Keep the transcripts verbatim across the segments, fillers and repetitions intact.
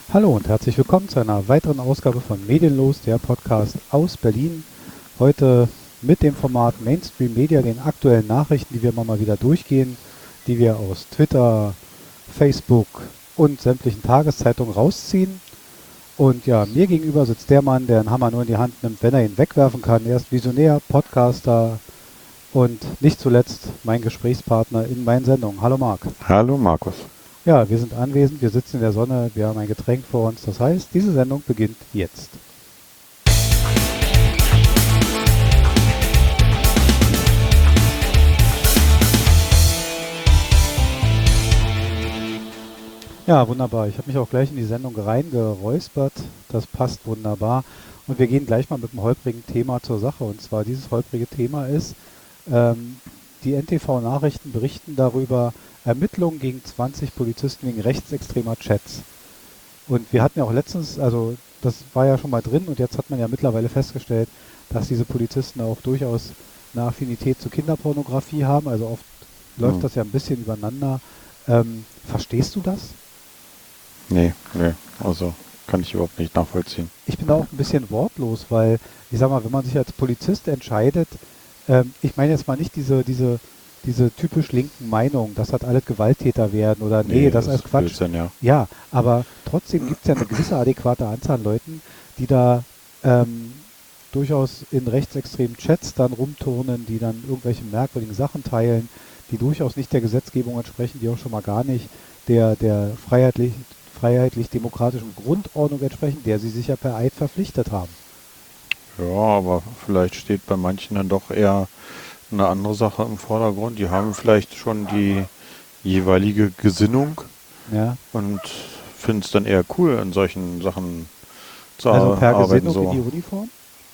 Hallo und herzlich willkommen zu einer weiteren Ausgabe von Medienlos, der Podcast aus Berlin. Heute mit dem Format Mainstream Media, den aktuellen Nachrichten, die wir immer mal wieder durchgehen, die wir aus Twitter, Facebook und sämtlichen Tageszeitungen rausziehen. Und ja, mir gegenüber sitzt der Mann, der einen Hammer nur in die Hand nimmt, wenn er ihn wegwerfen kann. Er ist Visionär, Podcaster und nicht zuletzt mein Gesprächspartner in meinen Sendungen. Hallo Marc. Hallo Markus. Ja, wir sind anwesend, wir sitzen in der Sonne, wir haben ein Getränk vor uns. Das heißt, diese Sendung beginnt jetzt. Ja, wunderbar. Ich habe mich auch gleich in die Sendung reingeräuspert. Das passt wunderbar. Und wir gehen gleich mal mit einem holprigen Thema zur Sache. Und zwar dieses holprige Thema ist, ähm, die N T V-Nachrichten berichten darüber, Ermittlungen gegen zwanzig Polizisten wegen rechtsextremer Chats. Und wir hatten ja auch letztens, also das war ja schon mal drin und jetzt hat man ja mittlerweile festgestellt, dass diese Polizisten auch durchaus eine Affinität zu Kinderpornografie haben. Also oft läuft Hm. das ja ein bisschen übereinander. Ähm, verstehst du das? Nee, nee, also kann ich überhaupt nicht nachvollziehen. Ich bin da auch ein bisschen wortlos, weil, ich sag mal, wenn man sich als Polizist entscheidet, ähm, ich meine jetzt mal nicht diese, diese, diese typisch linken Meinungen, dass das alles Gewalttäter werden oder nee, Nee, das ist das alles ist Quatsch. Blödsinn, ja. Ja, aber trotzdem gibt es ja eine gewisse adäquate Anzahl an Leuten, die da ähm, durchaus in rechtsextremen Chats dann rumturnen, die dann irgendwelche merkwürdigen Sachen teilen, die durchaus nicht der Gesetzgebung entsprechen, die auch schon mal gar nicht der, der freiheitlich, freiheitlich-demokratischen Grundordnung entsprechen, der sie sich ja per Eid verpflichtet haben. Ja, aber vielleicht steht bei manchen dann doch eher eine andere Sache im Vordergrund. Die haben vielleicht schon die jeweilige Gesinnung Ja. und finden es dann eher cool, in solchen Sachen zu Also per arbeiten, Gesinnung so in die Uniform?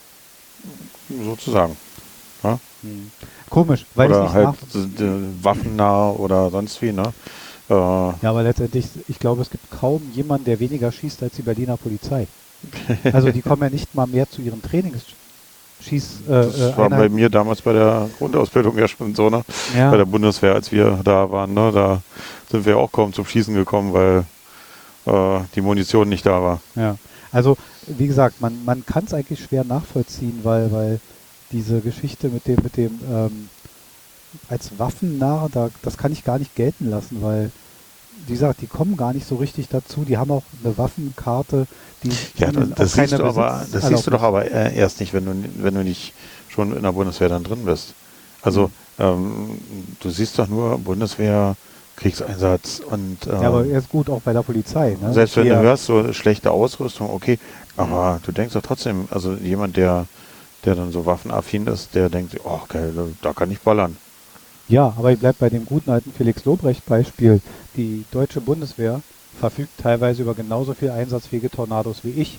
sozusagen. Ja? Hm. Komisch, weil ich Oder nicht halt nach... äh, waffennah oder sonst wie, ne? Äh, Ja, aber letztendlich, ich glaube, es gibt kaum jemanden, der weniger schießt als die Berliner Polizei. Also die kommen ja nicht mal mehr zu ihren Trainings. Schieß, äh, Das äh, war bei Einheiten. mir damals bei der Grundausbildung ja schon so, ne? Ja. Bei der Bundeswehr, als wir da waren, ne? Da sind wir auch kaum zum Schießen gekommen, weil äh, die Munition nicht da war. Ja, also wie gesagt, man, man kann es eigentlich schwer nachvollziehen, weil, weil diese Geschichte mit dem, mit dem ähm, als Waffennarr, da, das kann ich gar nicht gelten lassen, weil, wie gesagt, die kommen gar nicht so richtig dazu. Die haben auch eine Waffenkarte, die Ja, ihnen das, das auch keine siehst du aber, das siehst du doch Besitzerlaubnis- aber äh, erst nicht, wenn du wenn du nicht schon in der Bundeswehr dann drin bist. Also ähm, du siehst doch nur Bundeswehr, Kriegseinsatz und äh, Ja, aber ist gut auch bei der Polizei. Ne? selbst wenn Die du ja- hörst, so schlechte Ausrüstung, okay, aber du denkst doch trotzdem, also jemand, der, der dann so waffenaffin ist, der denkt, oh, okay, da, da kann ich ballern. Ja, aber ich bleibe bei dem guten alten Felix Lobrecht-Beispiel. Die deutsche Bundeswehr verfügt teilweise über genauso viel einsatzfähige Tornados wie ich.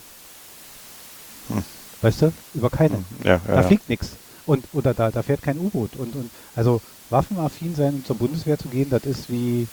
Hm. Weißt du? Über keine. Hm, Ja, ja, Da ja. fliegt nichts. Und oder da, da fährt kein U-Boot. Und, und also waffenaffin sein und zur Bundeswehr zu gehen, das ist wie.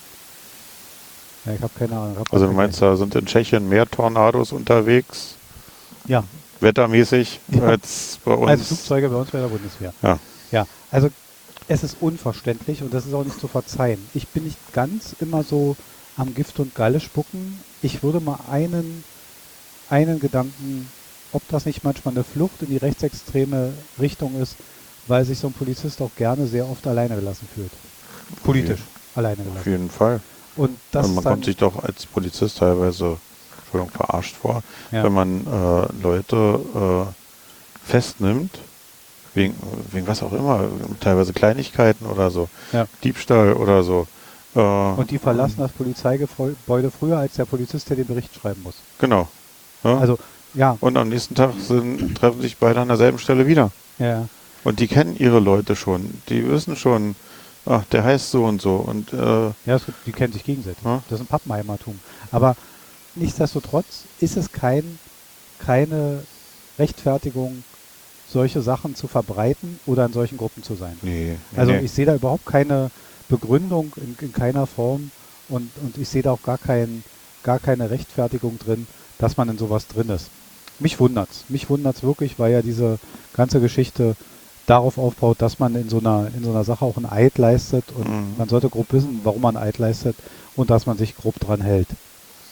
Ja, ich habe keine Ahnung. hab Also keinen du meinst, Vergleich. da sind in Tschechien mehr Tornados unterwegs, Ja, wettermäßig, Ja. als bei uns. also Flugzeuge bei uns bei der Bundeswehr. Ja. Ja, also es ist unverständlich und das ist auch nicht zu verzeihen. Ich bin nicht ganz immer so am Gift und Galle spucken. Ich würde mal einen, einen Gedanken, ob das nicht manchmal eine Flucht in die rechtsextreme Richtung ist, weil sich so ein Polizist auch gerne sehr oft alleine gelassen fühlt. Politisch alleine Auf gelassen. jeden Fall. Und das Also man ist dann, kommt sich doch als Polizist teilweise, Entschuldigung, verarscht vor, ja, wenn man äh, Leute äh, festnimmt, wegen, wegen was auch immer, teilweise Kleinigkeiten oder so, ja. Diebstahl oder so. Äh, Und die verlassen das Polizeigebäude früher als der Polizist, der den Bericht schreiben muss. Genau. Ja? Also, ja, Und am nächsten Tag sind, treffen sich beide an derselben Stelle wieder. ja. Und die kennen ihre Leute schon. Die wissen schon, ach, der heißt so und so. Und äh, Ja, es gibt, die kennen sich gegenseitig. Ja. Das ist ein Pappenheimertum. Aber nichtsdestotrotz ist es kein, keine Rechtfertigung, solche Sachen zu verbreiten oder in solchen Gruppen zu sein. nee, nee, Also nee. ich sehe da überhaupt keine Begründung in, in keiner Form und, und ich sehe da auch gar, kein, gar keine Rechtfertigung drin, dass man in sowas drin ist. Mich wundert's. Mich wundert's wirklich, weil ja diese ganze Geschichte darauf aufbaut, dass man in so einer, in so einer Sache auch einen Eid leistet und Mhm. man sollte grob wissen, warum man einen Eid leistet und dass man sich grob dran hält.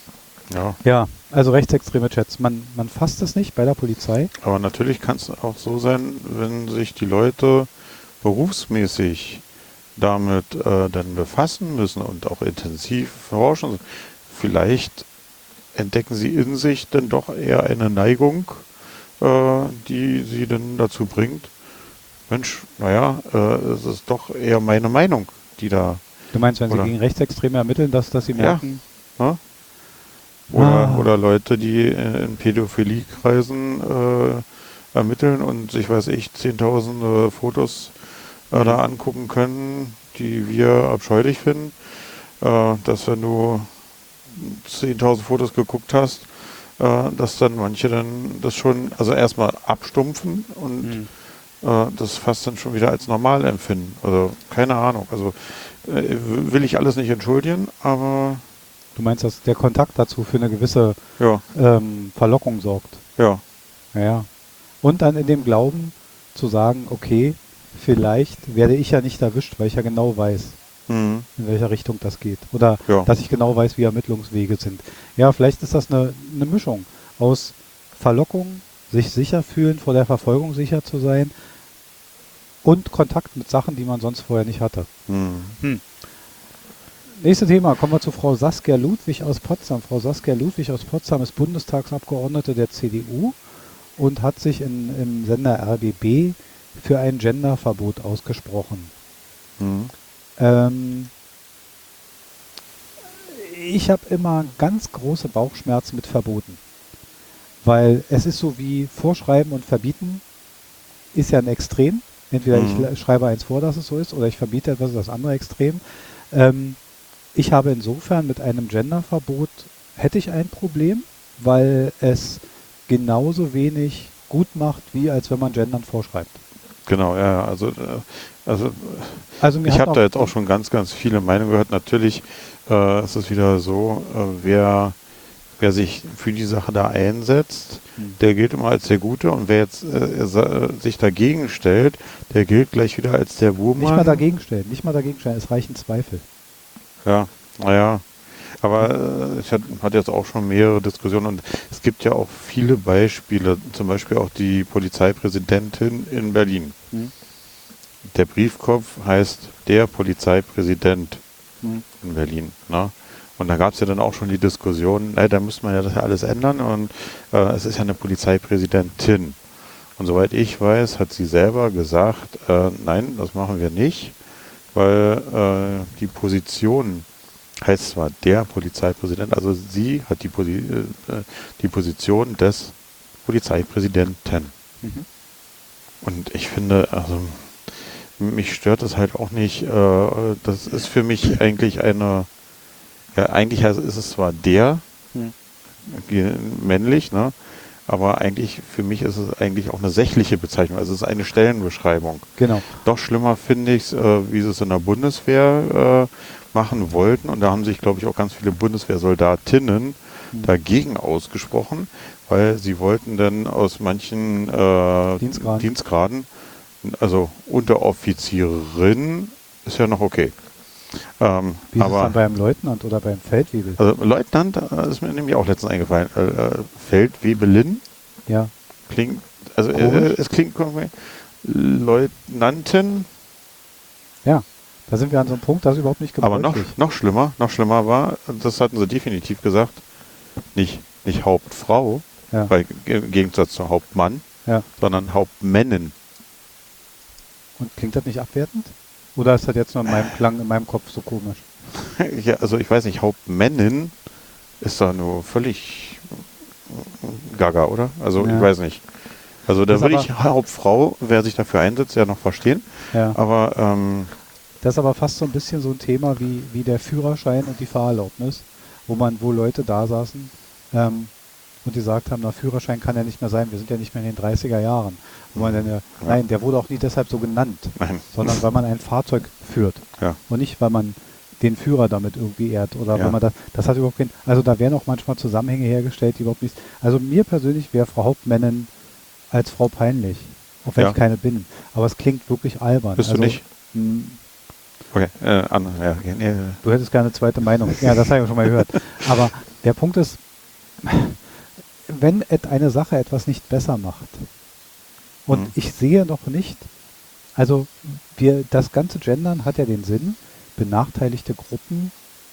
Ja. Ja, also rechtsextreme Chats. Man, man fasst es nicht bei der Polizei. Aber natürlich kann es auch so sein, wenn sich die Leute berufsmäßig damit äh, dann befassen müssen und auch intensiv forschen. Vielleicht entdecken sie in sich dann doch eher eine Neigung, äh, die sie dann dazu bringt, Mensch, naja, äh, es ist doch eher meine Meinung, die da... Du meinst, wenn oder, sie gegen Rechtsextreme ermitteln, dass, dass sie merken... Ja, oder, Ah. oder Leute, die in Pädophiliekreisen äh, ermitteln und sich, weiß ich, zehntausende Fotos äh, da angucken können, die wir abscheulich finden, äh, dass wenn du zehntausend Fotos geguckt hast, äh, dass dann manche dann das schon, also erstmal abstumpfen und Mhm. äh, das fast dann schon wieder als normal empfinden. Also keine Ahnung. Also äh, will ich alles nicht entschuldigen, aber Du meinst, dass der Kontakt dazu für eine gewisse ja, ähm, Verlockung sorgt. ja, Ja. Und dann in dem Glauben zu sagen, okay, vielleicht werde ich ja nicht erwischt, weil ich ja genau weiß, mhm. in welcher Richtung das geht. Oder Ja. dass ich genau weiß, wie Ermittlungswege sind. Ja, vielleicht ist das eine, eine Mischung aus Verlockung, sich sicher fühlen, vor der Verfolgung sicher zu sein und Kontakt mit Sachen, die man sonst vorher nicht hatte. Mhm. Nächstes Thema, kommen wir zu Frau Saskia Ludwig aus Potsdam. Frau Saskia Ludwig aus Potsdam ist Bundestagsabgeordnete der C D U und hat sich in, im Sender R B B für ein Genderverbot ausgesprochen. Mhm. Ähm, ich habe immer ganz große Bauchschmerzen mit Verboten, weil es ist so wie Vorschreiben und Verbieten ist ja ein Extrem. Entweder Mhm. ich schreibe eins vor, dass es so ist, oder ich verbiete etwas, das andere Extrem. Ähm, ich habe insofern mit einem Genderverbot, hätte ich ein Problem, weil es genauso wenig gut macht, wie als wenn man Gendern vorschreibt. Genau, ja, also, äh, also Also mir ich hat habe da jetzt auch schon ganz, ganz viele Meinungen gehört. Natürlich äh, ist es wieder so, äh, wer, wer sich für die Sache da einsetzt, Hm. der gilt immer als der Gute, und wer jetzt äh, sa- sich dagegen stellt, der gilt gleich wieder als der Buhmann. Nicht mal dagegen stellen, nicht mal dagegen stellen, es reichen Zweifel. Ja, naja. Aber äh, ich hatte hat jetzt auch schon mehrere Diskussionen, und es gibt ja auch viele Beispiele, zum Beispiel auch die Polizeipräsidentin in Berlin. Hm. Der Briefkopf heißt der Polizeipräsident Hm. in Berlin. Ne? Und da gab es ja dann auch schon die Diskussion, na, da müsste man ja das ja alles ändern, und äh, es ist ja eine Polizeipräsidentin. Und soweit ich weiß, hat sie selber gesagt, äh, nein, das machen wir nicht, weil äh, die Position heißt zwar der Polizeipräsident, also sie hat die, Posi äh, die Position des Polizeipräsidenten. Mhm. Und ich finde, also mich stört es halt auch nicht, äh, das ist für mich eigentlich eine, ja, eigentlich heißt, ist es zwar der, Hm. äh, männlich, ne, aber eigentlich, für mich ist es eigentlich auch eine sächliche Bezeichnung, also es ist eine Stellenbeschreibung. Genau. Doch schlimmer finde ich es, äh, wie sie es in der Bundeswehr äh, machen wollten, und da haben sich, glaube ich, auch ganz viele Bundeswehrsoldatinnen Hm. dagegen ausgesprochen, weil sie wollten dann aus manchen äh, Dienstgraden. Dienstgraden, also Unteroffizierin ist ja noch okay. Ähm, Wie ist es aber dann beim Leutnant oder beim Feldwebel? also Leutnant äh, ist mir nämlich auch letztens eingefallen. Äh, äh, Feldwebelin Ja, klingt, also äh, Komisch. es klingt irgendwie Leutnantin, ja. Da sind wir an so einem Punkt, das ist überhaupt nicht aber noch, gebräuchlich. noch schlimmer, noch schlimmer war, das hatten sie definitiv gesagt, nicht, nicht Hauptfrau, Ja. bei, im Gegensatz zu Hauptmann, Ja. sondern Hauptmännin. Und klingt das nicht abwertend? Oder ist das jetzt nur in meinem Klang, in meinem Kopf so komisch? Ja, also ich weiß nicht, Hauptmännin ist da nur völlig gaga, oder? Also Ja. ich weiß nicht. Also da Das würde aber- ich Hauptfrau, wer sich dafür einsetzt, ja noch verstehen. Ja. Aber ähm, Das ist aber fast so ein bisschen so ein Thema wie, wie der Führerschein und die Fahrerlaubnis, wo man, wo Leute da saßen ähm, und die gesagt haben, na, Führerschein kann ja nicht mehr sein, wir sind ja nicht mehr in den dreißiger Jahren. Wo man dann ja, nein, der wurde auch nie deshalb so genannt, nein. sondern weil man ein Fahrzeug führt. Ja. Und nicht, weil man den Führer damit irgendwie ehrt oder Ja. weil man das, das hat überhaupt kein, also da werden auch manchmal Zusammenhänge hergestellt, die überhaupt nicht, also mir persönlich wäre Frau Hauptmännin als Frau peinlich, auch wenn Ja. ich keine bin. Aber es klingt wirklich albern. Bist du also, nicht? mh, Okay, äh, an, ja, ja, Du hättest gerne eine zweite Meinung. Ja, das habe ich schon mal gehört. Aber der Punkt ist, wenn et eine Sache etwas nicht besser macht und Mhm. ich sehe noch nicht, also wir, das ganze Gendern hat ja den Sinn, benachteiligte Gruppen,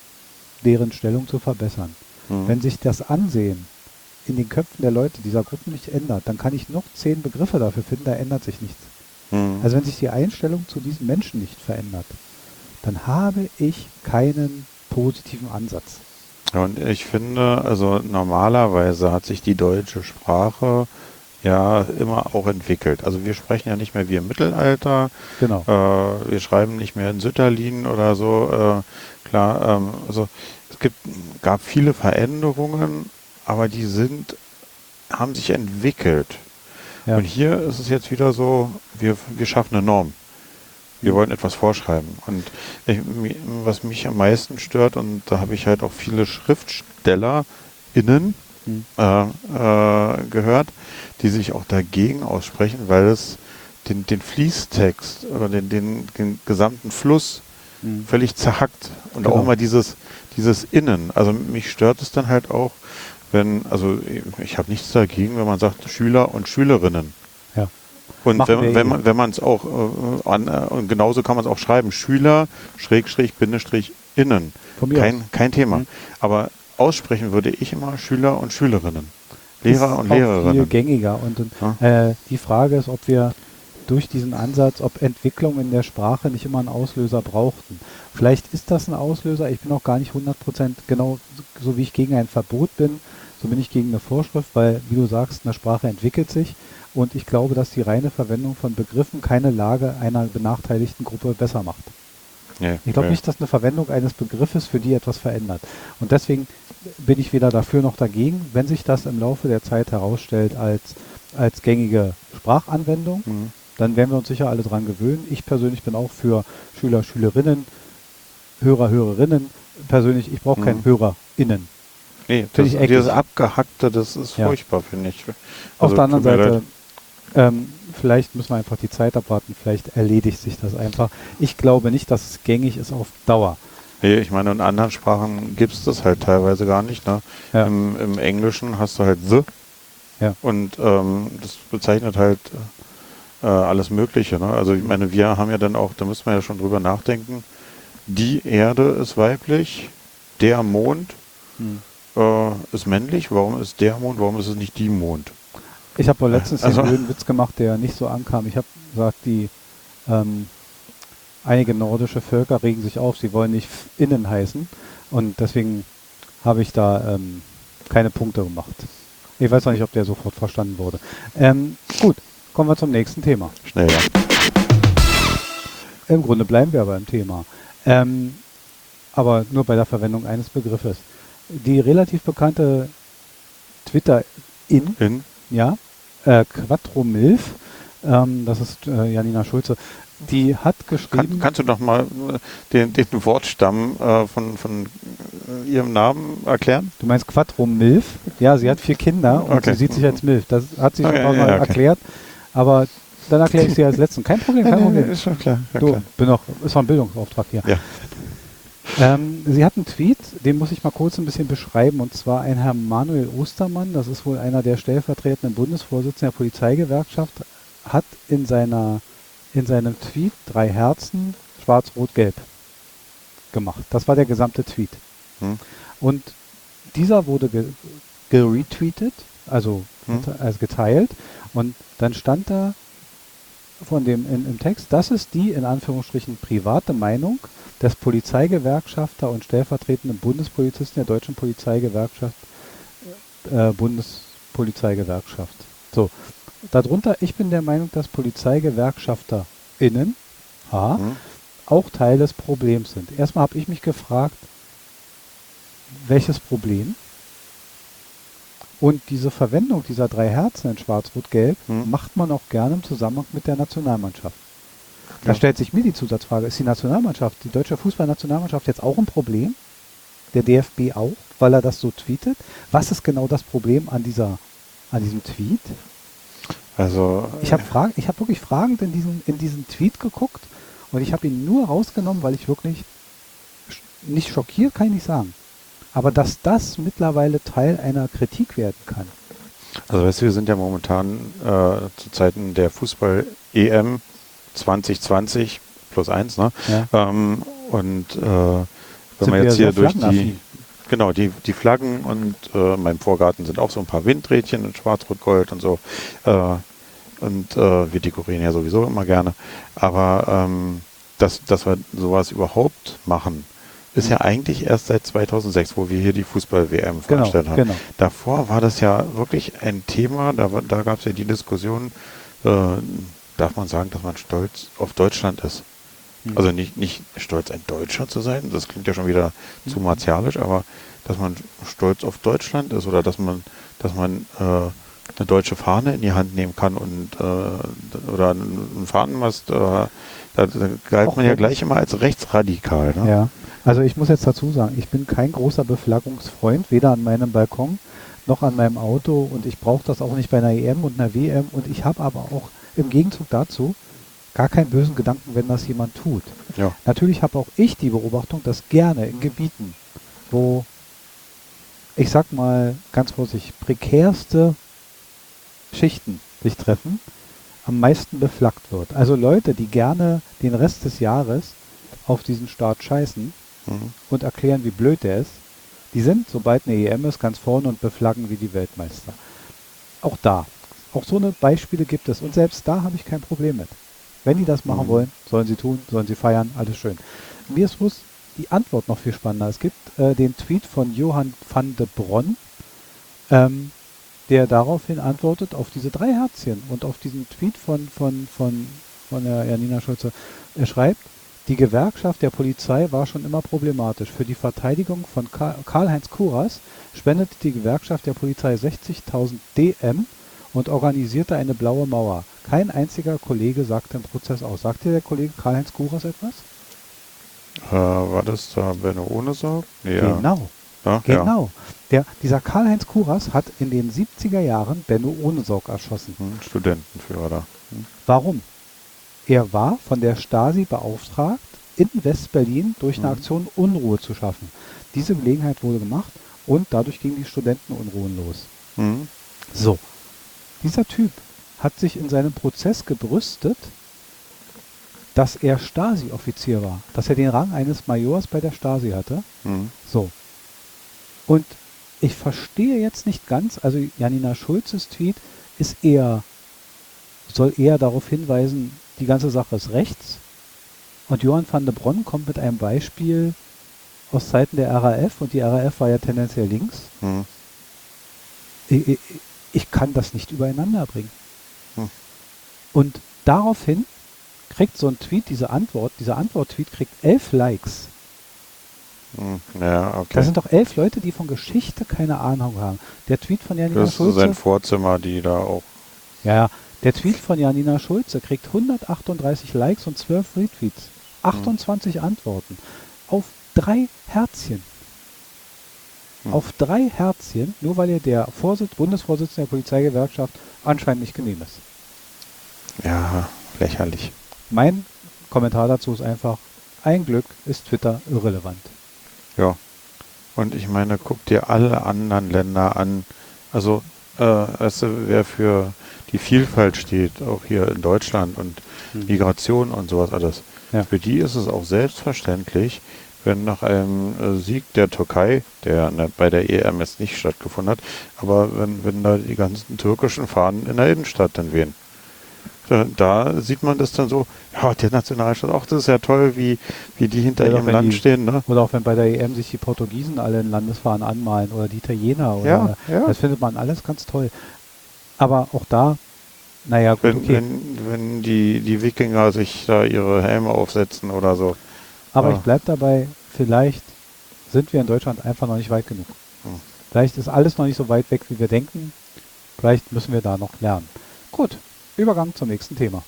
deren Stellung zu verbessern. Mhm. Wenn sich das Ansehen in den Köpfen der Leute dieser Gruppen nicht ändert, dann kann ich noch zehn Begriffe dafür finden, da ändert sich nichts. Mhm. Also wenn sich die Einstellung zu diesen Menschen nicht verändert, dann habe ich keinen positiven Ansatz. Ja, und ich finde, also normalerweise hat sich die deutsche Sprache ja immer auch entwickelt. Also wir sprechen ja nicht mehr wie im Mittelalter, Genau. äh, wir schreiben nicht mehr in Sütterlin oder so. Äh, klar, ähm, also es gibt, gab viele Veränderungen, aber die sind, haben sich entwickelt. Ja. Und hier ist es jetzt wieder so, wir, wir schaffen eine Norm. Wir Mhm. wollen etwas vorschreiben. Und ich, mi- was mich am meisten stört, und da habe ich halt auch viele SchriftstellerInnen Mhm. äh, äh, gehört, die sich auch dagegen aussprechen, weil es den, den Fließtext oder den, den, den gesamten Fluss Mhm. völlig zerhackt. Und Genau. auch immer dieses, dieses Innen. Also mich stört es dann halt auch, wenn, also ich habe nichts dagegen, wenn man sagt Schüler und Schülerinnen. Ja. Und Machen wir wenn, eh. wenn man wenn man es auch äh, an, äh, und genauso kann man es auch schreiben, Schüler, Schrägstrich, Bindestrich, innen. Von mir Kein, aus. kein Thema. Mhm. Aber aussprechen würde ich immer Schüler und Schülerinnen. Lehrer Ist und auch viel Lehrerinnen. gängiger. Und, und Ja. äh, die Frage ist, ob wir durch diesen Ansatz, ob Entwicklung in der Sprache nicht immer einen Auslöser brauchten. Vielleicht ist das ein Auslöser, ich bin auch gar nicht hundert Prozent genau, so, so wie ich gegen ein Verbot bin, so bin ich gegen eine Vorschrift, weil, wie du sagst, eine Sprache entwickelt sich und ich glaube, dass die reine Verwendung von Begriffen keine Lage einer benachteiligten Gruppe besser macht. Nee, Ich glaube nee. nicht, dass eine Verwendung eines Begriffes für die etwas verändert. Und deswegen bin ich weder dafür noch dagegen, wenn sich das im Laufe der Zeit herausstellt als, als gängige Sprachanwendung, Mhm. dann werden wir uns sicher alle dran gewöhnen. Ich persönlich bin auch für Schüler, Schülerinnen, Hörer, Hörerinnen. Persönlich, ich brauche keinen Mhm. HörerInnen. Nee, Find das, ich eklig. dieses Abgehackte, das ist Ja. furchtbar, finde ich. Auf Also, der anderen tut mir Seite, leid. ähm, vielleicht müssen wir einfach die Zeit abwarten, vielleicht erledigt sich das einfach. Ich glaube nicht, dass es gängig ist auf Dauer. Nee, ich meine, in anderen Sprachen gibt es das halt teilweise gar nicht. Ne? Ja. Im, Im Englischen hast du halt the Ja. und ähm, das bezeichnet halt äh, alles Mögliche. Ne? Also ich meine, wir haben ja dann auch, da müssen wir ja schon drüber nachdenken, die Erde ist weiblich, der Mond Hm. äh, ist männlich, warum ist der Mond, warum ist es nicht die Mond? Ich habe letztens Also- einen blöden Witz gemacht, der nicht so ankam. Ich habe gesagt, die ähm, einige nordische Völker regen sich auf, sie wollen nicht innen heißen und deswegen habe ich da ähm, keine Punkte gemacht. Ich weiß noch nicht, ob der sofort verstanden wurde. Ähm, gut, kommen wir zum nächsten Thema. Schnell, ja. Im Grunde bleiben wir aber im Thema. Ähm, aber nur bei der Verwendung eines Begriffes. Die relativ bekannte Twitter-In, In, ja, äh, Quattromilf, ähm, das ist äh, Janina Schulze, die hat geschrieben, kann, kannst du doch mal äh, den, den Wortstamm äh, von, von äh, ihrem Namen erklären? du meinst Quattromilf? Ja, sie hat vier Kinder und Okay. sie sieht sich als Milf. Das hat sie schon Okay, mal ja, okay. erklärt, aber dann erkläre ich sie als letzten. Kein Problem, kein Problem. ist schon klar. Ja, Du, klar. bin noch, ist noch ein Bildungsauftrag hier. Ja. Ähm, sie hat einen Tweet, den muss ich mal kurz ein bisschen beschreiben, und zwar ein Herr Manuel Ostermann, das ist wohl einer der stellvertretenden Bundesvorsitzenden der Polizeigewerkschaft, hat in seiner in seinem Tweet drei Herzen schwarz-rot-gelb gemacht. Das war der gesamte Tweet. Hm. Und dieser wurde ge geretweetet, also, Hm. also geteilt, und dann stand da von dem in, im Text, das ist die in Anführungsstrichen private Meinung des Polizeigewerkschafter und stellvertretenden Bundespolizisten der Deutschen Polizeigewerkschaft, äh, Bundespolizeigewerkschaft. So, darunter, ich bin der Meinung, dass PolizeigewerkschafterInnen A, Hm. auch Teil des Problems sind. Erstmal habe ich mich gefragt, welches Problem? Und diese Verwendung dieser drei Herzen in Schwarz-Rot-Gelb Hm. macht man auch gerne im Zusammenhang mit der Nationalmannschaft. Da Ja. stellt sich mir die Zusatzfrage, ist die Nationalmannschaft, die deutsche Fußballnationalmannschaft jetzt auch ein Problem? Der D F B auch, weil er das so tweetet? Was ist genau das Problem an dieser, an diesem Tweet? Also, Ich habe Fragen, ich habe wirklich fragend in diesen, in diesen Tweet geguckt und ich habe ihn nur rausgenommen, weil ich wirklich sch- nicht schockiert, kann ich nicht sagen. Aber dass das mittlerweile Teil einer Kritik werden kann. Also weißt du, wir sind ja momentan äh, zu Zeiten der Fußball-E M zwanzig zwanzig plus eins, ne? Ja. Ähm, und äh, wenn Sind man wir jetzt hier sehr durch die, flaggenaffin. genau, die, die Flaggen und äh, in meinem Vorgarten sind auch so ein paar Windrädchen in Schwarz-Rot-Gold und so. Äh, und äh, wir dekorieren ja sowieso immer gerne. Aber ähm, dass, dass wir sowas überhaupt machen, ist ja eigentlich erst seit zweitausendsechs, wo wir hier die Fußball-W M veranstaltet haben. Genau. Davor war das ja wirklich ein Thema, da, war- da gab es ja die Diskussion, äh, darf man sagen, dass man stolz auf Deutschland ist. Mhm. Also nicht, nicht stolz, ein Deutscher zu sein, das klingt ja schon wieder zu Mhm. martialisch, aber dass man stolz auf Deutschland ist oder dass man, dass man äh, eine deutsche Fahne in die Hand nehmen kann und äh, oder einen Fahnenmast, äh, da, da galt Auch man ja wenn- gleich immer als rechtsradikal. Ne? Ja, also ich muss jetzt dazu sagen, ich bin kein großer Beflaggungsfreund, weder an meinem Balkon noch an meinem Auto, und ich brauche das auch nicht bei einer E M und einer W M, und ich habe aber auch im Gegenzug dazu gar keinen bösen Gedanken, wenn das jemand tut. Ja. Natürlich habe auch ich die Beobachtung, dass gerne in Gebieten, wo, ich sag mal ganz vorsichtig, prekärste Schichten sich treffen, am meisten beflaggt wird. Also Leute, die gerne den Rest des Jahres auf diesen Staat scheißen Mhm. und erklären, wie blöd der ist, die sind, sobald eine E M ist, ganz vorne und beflaggen wie die Weltmeister. Auch da. Auch so eine Beispiele gibt es. Und selbst da habe ich kein Problem mit. Wenn die das machen Mhm. wollen, sollen sie tun, sollen sie feiern, alles schön. Mir ist bloß die Antwort noch viel spannender. Es gibt äh, den Tweet von Johann van de Bronn, ähm, der daraufhin antwortet auf diese drei Herzchen und auf diesen Tweet von, von, von, von der Janina Schulze. Er schreibt, die Gewerkschaft der Polizei war schon immer problematisch. Für die Verteidigung von Ka- Karl-Heinz Kuras spendete die Gewerkschaft der Polizei sechzigtausend D M und organisierte eine blaue Mauer. Kein einziger Kollege sagte im Prozess aus. Sagt dir der Kollege Karl-Heinz Kuras etwas? Äh, war das da Benno Ohnesorg? Nee, ja. Genau. Ja, ja. Genau. Der, dieser Karl-Heinz Kuras hat in den siebziger Jahren Benno Ohnesorg erschossen. Hm, Studentenführer da. Hm. Warum? Er war von der Stasi beauftragt, in West-Berlin durch eine Mhm. Aktion Unruhe zu schaffen. Diese Gelegenheit wurde gemacht und dadurch gingen die Studentenunruhen los. Hm. So, dieser Typ hat sich in seinem Prozess gebrüstet, dass er Stasi-Offizier war, dass er den Rang eines Majors bei der Stasi hatte. Hm. So. Und ich verstehe jetzt nicht ganz, also Janina Schulzes Tweet ist eher, soll eher darauf hinweisen, die ganze Sache ist rechts. Und Johann van de Bronn kommt mit einem Beispiel aus Zeiten der R A F, und die R A F war ja tendenziell links. Hm. Ich, ich, ich kann das nicht übereinander bringen. Hm. Und daraufhin kriegt so ein Tweet, diese Antwort, dieser Antwort-Tweet kriegt elf Likes. Hm. Ja, okay. Das sind doch elf Leute, die von Geschichte keine Ahnung haben. Der Tweet von Janina Das ist Schulze, sein Vorzimmer, die da auch. ja, ja, der Tweet von Janina Schulze kriegt hundertachtunddreißig Likes und zwölf Retweets. achtundzwanzig Antworten. Auf drei Herzchen. Hm. Auf drei Herzchen, nur weil er der Vorsitz, Bundesvorsitzende der Polizeigewerkschaft anscheinend nicht genehm ist. Ja, lächerlich. Mein Kommentar dazu ist einfach, ein Glück ist Twitter irrelevant. Ja. Und ich meine, guck dir alle anderen Länder an. Also, äh, weißt du, wer für die Vielfalt steht, auch hier in Deutschland und Hm. Migration und sowas alles. Ja. Für die ist es auch selbstverständlich, wenn nach einem äh, Sieg der Türkei, der ne, bei der E M jetzt nicht stattgefunden hat, aber wenn, wenn da die ganzen türkischen Fahnen in der Innenstadt dann wehen. Da, da sieht man das dann so, ja, der Nationalstaat, auch das ist ja toll, wie, wie die hinter Ja, doch, ihrem wenn Land die- stehen, ne? Oder auch wenn bei der E M sich die Portugiesen alle in Landesfahren anmalen oder die Italiener. Oder Ja, ja. Das findet man alles ganz toll. Aber auch da, naja, gut, Wenn, okay. wenn, wenn die, die Wikinger sich da ihre Helme aufsetzen oder so. Aber Ja. ich bleibe dabei, vielleicht sind wir in Deutschland einfach noch nicht weit genug. Hm. Vielleicht ist alles noch nicht so weit weg, wie wir denken. Vielleicht müssen wir da noch lernen. Gut, Übergang zum nächsten Thema.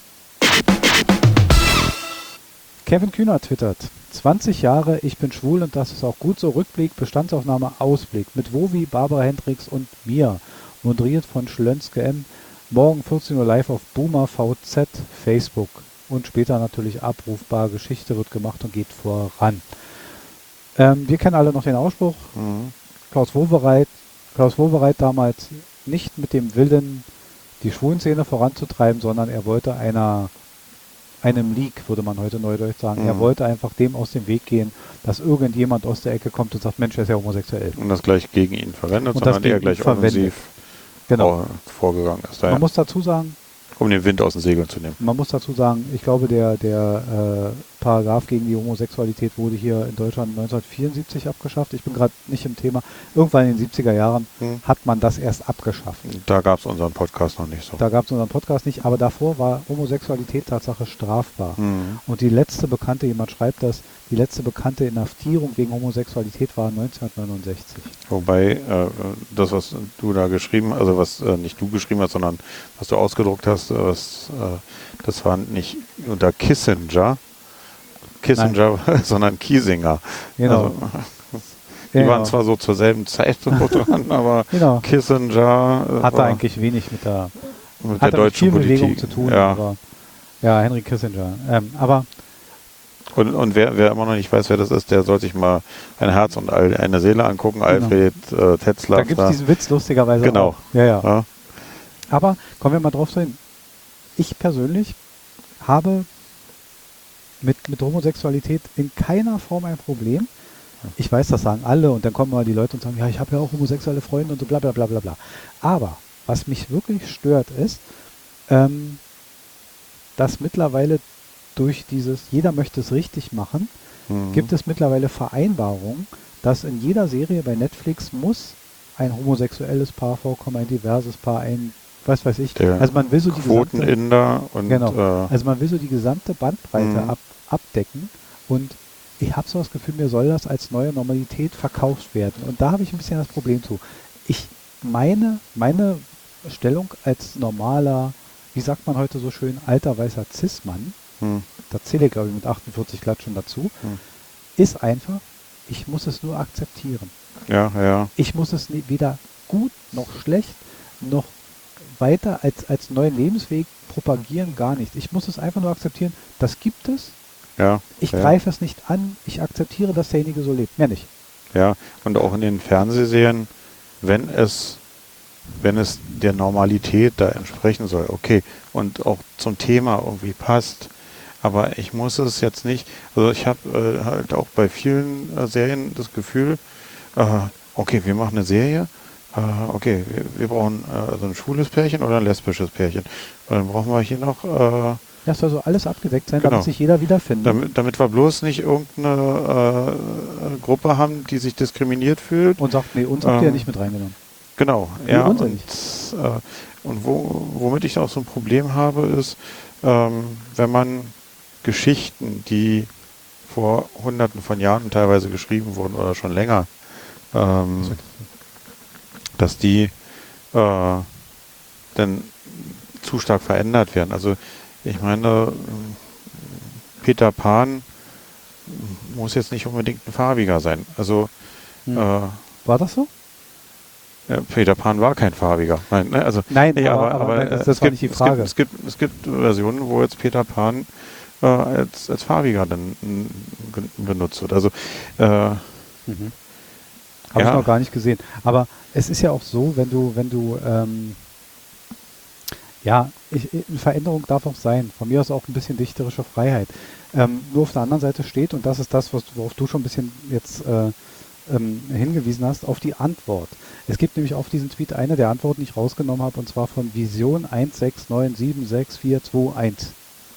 Kevin Kühner twittert, zwanzig Jahre, ich bin schwul und das ist auch gut so, Rückblick, Bestandsaufnahme, Ausblick mit Wovi, Barbara Hendricks und mir, moderiert von Schlönske M, morgen vierzehn Uhr live auf Boomer V Z, Facebook und später natürlich abrufbar, Geschichte wird gemacht und geht voran. Ähm, wir kennen alle noch den Ausspruch, Mhm. Klaus Wowereit, Klaus Wowereit damals nicht mit dem Willen, die Schwulenszene voranzutreiben, sondern er wollte einer, einem Leak, würde man heute neudeutsch sagen, Mhm. er wollte einfach dem aus dem Weg gehen, dass irgendjemand aus der Ecke kommt und sagt, Mensch, er ist ja homosexuell. Und das gleich gegen ihn verwendet, Und das sondern gegen er ihn gleich verwendet. offensiv Genau. vor- vorgegangen ist. Man Ja, muss dazu sagen, um den Wind aus den Segeln zu nehmen. Man muss dazu sagen, ich glaube, der, der äh, Paragraph gegen die Homosexualität wurde hier in Deutschland neunzehnhundertvierundsiebzig abgeschafft. Ich bin gerade nicht im Thema. Irgendwann in den siebziger Jahren Hm. hat man das erst abgeschafft. Da gab es unseren Podcast noch nicht so. Da gab es unseren Podcast nicht, aber davor war Homosexualität Tatsache strafbar. Mhm. Und die letzte bekannte, jemand schreibt das, die letzte bekannte Inhaftierung wegen Homosexualität war neunzehnhundertneunundsechzig. Wobei äh, das, was du da geschrieben, also was äh, nicht du geschrieben hast, sondern was du ausgedruckt hast, äh, was, äh, das war nicht unter Kissinger, Kissinger, sondern Kiesinger. Genau. Also, die Ja, waren genau. zwar so zur selben Zeit so dran, aber Genau. Kissinger äh, Hatte war eigentlich wenig mit der, mit der hatte mit deutschen viel Bewegung Politik. zu tun. Ja. Aber, ja, Henry Kissinger. Ähm, aber Und, und wer, wer immer noch nicht weiß, wer das ist, der soll sich mal ein Herz und all- eine Seele angucken. Alfred äh, Tetzlaff. da gibt es diesen Witz lustigerweise Genau. auch. Ja, ja. Ja. Aber kommen wir mal drauf zu hin. Ich persönlich habe mit, mit Homosexualität in keiner Form ein Problem. Ich weiß, das sagen alle und dann kommen mal die Leute und sagen, ja, ich habe ja auch homosexuelle Freunde und so bla bla bla bla bla. Aber was mich wirklich stört ist, ähm, dass mittlerweile durch dieses, jeder möchte es richtig machen, Mhm. gibt es mittlerweile Vereinbarungen, dass in jeder Serie bei Netflix muss ein homosexuelles Paar vorkommen, ein diverses Paar, ein, was weiß ich. Der Also man will so die gesamte, Quoteninder und genau. äh, Also man will so die gesamte Bandbreite Mhm. ab, abdecken und ich habe so das Gefühl, mir soll das als neue Normalität verkauft werden. Und da habe ich ein bisschen das Problem zu. Ich meine, meine Stellung als normaler, wie sagt man heute so schön, alter weißer Cis-Mann, hm, da zähle ich glaube ich mit achtundvierzig Klatschen dazu, Hm. ist einfach, ich muss es nur akzeptieren. ja, ja, Ich muss es nie, weder gut noch schlecht noch weiter als, als neuen Lebensweg propagieren, gar nicht. Ich muss es einfach nur akzeptieren, das gibt es, ja. ich ja. greife es nicht an, ich akzeptiere, dass derjenige so lebt, mehr nicht. Ja, und auch in den Fernsehserien, wenn es, wenn es der Normalität da entsprechen soll, okay, und auch zum Thema irgendwie passt, aber ich muss es jetzt nicht, also ich habe äh, halt auch bei vielen äh, Serien das Gefühl, äh, okay, wir machen eine Serie, äh, okay, wir, wir brauchen äh, so ein schwules Pärchen oder ein lesbisches Pärchen. Und dann brauchen wir hier noch, äh, Das soll so alles abgedeckt sein, Genau. damit sich jeder wiederfindet. damit, damit wir bloß nicht irgendeine äh, Gruppe haben, die sich diskriminiert fühlt. Und sagt, nee, uns habt ihr ja Ähm, nicht mit reingenommen. Genau, Nee, ja. uns ja Und, nicht. äh, und wo, womit ich auch so ein Problem habe, ist, ähm, wenn man Geschichten, die vor hunderten von Jahren teilweise geschrieben wurden oder schon länger, ähm, dass die äh, dann zu stark verändert werden. Also ich meine, Peter Pan muss jetzt nicht unbedingt ein farbiger sein. Also Hm. äh, War das so? Ja, Peter Pan war kein farbiger. Nein, ne, also, Nein, nee, aber, aber, aber aber nein, äh, das, das es war gibt, nicht die es Frage. gibt, es, gibt, es gibt Versionen, wo jetzt Peter Pan äh, als, als farbiger dann mm, gen- benutzt wird. Also, äh, Mhm. Habe Ja. ich noch gar nicht gesehen. Aber es ist ja auch so, wenn du, wenn du, ähm, ja, ich, ich- eine Veränderung darf auch sein. Von mir aus auch ein bisschen dichterische Freiheit. Ähm, nur auf der anderen Seite steht, und das ist das, was, worauf du schon ein bisschen jetzt äh, ähm, hingewiesen hast, auf die Antwort. Es gibt nämlich auf diesen Tweet eine der Antworten, die ich rausgenommen habe, und zwar von Vision eins sechs neun sieben sechs vier zwei eins.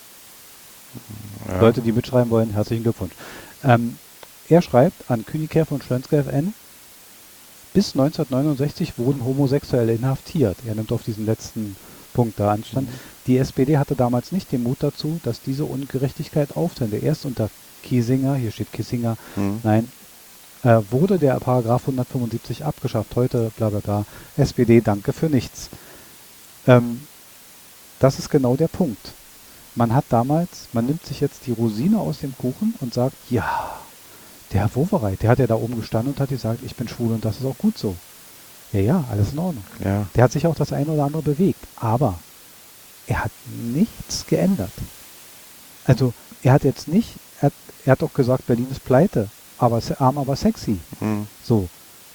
ja. Leute, die mitschreiben wollen, herzlichen Glückwunsch. Ähm, er schreibt an Küniker von Schlönske F N, bis neunzehnhundertneunundsechzig wurden Homosexuelle inhaftiert. Er nimmt auf diesen letzten Punkt da Anstand. Mhm. Die S P D hatte damals nicht den Mut dazu, dass diese Ungerechtigkeit auftönte. Erst unter Kiesinger, hier steht Kissinger, Hm. nein, äh, wurde der Paragraph hundertfünfundsiebzig abgeschafft. Heute, bla bla bla, S P D, danke für nichts. Ähm, das ist genau der Punkt. Man hat damals, man nimmt sich jetzt die Rosine aus dem Kuchen und sagt, ja, der Herr Wowereit, der hat ja da oben gestanden und hat gesagt, ich bin schwul und das ist auch gut so. Ja, ja, alles in Ordnung. Ja, Der hat sich auch das eine oder andere bewegt, aber er hat nichts geändert. Also er hat jetzt nicht, er hat, er hat auch gesagt, Berlin ist pleite, aber se- arm, aber sexy. hm. So.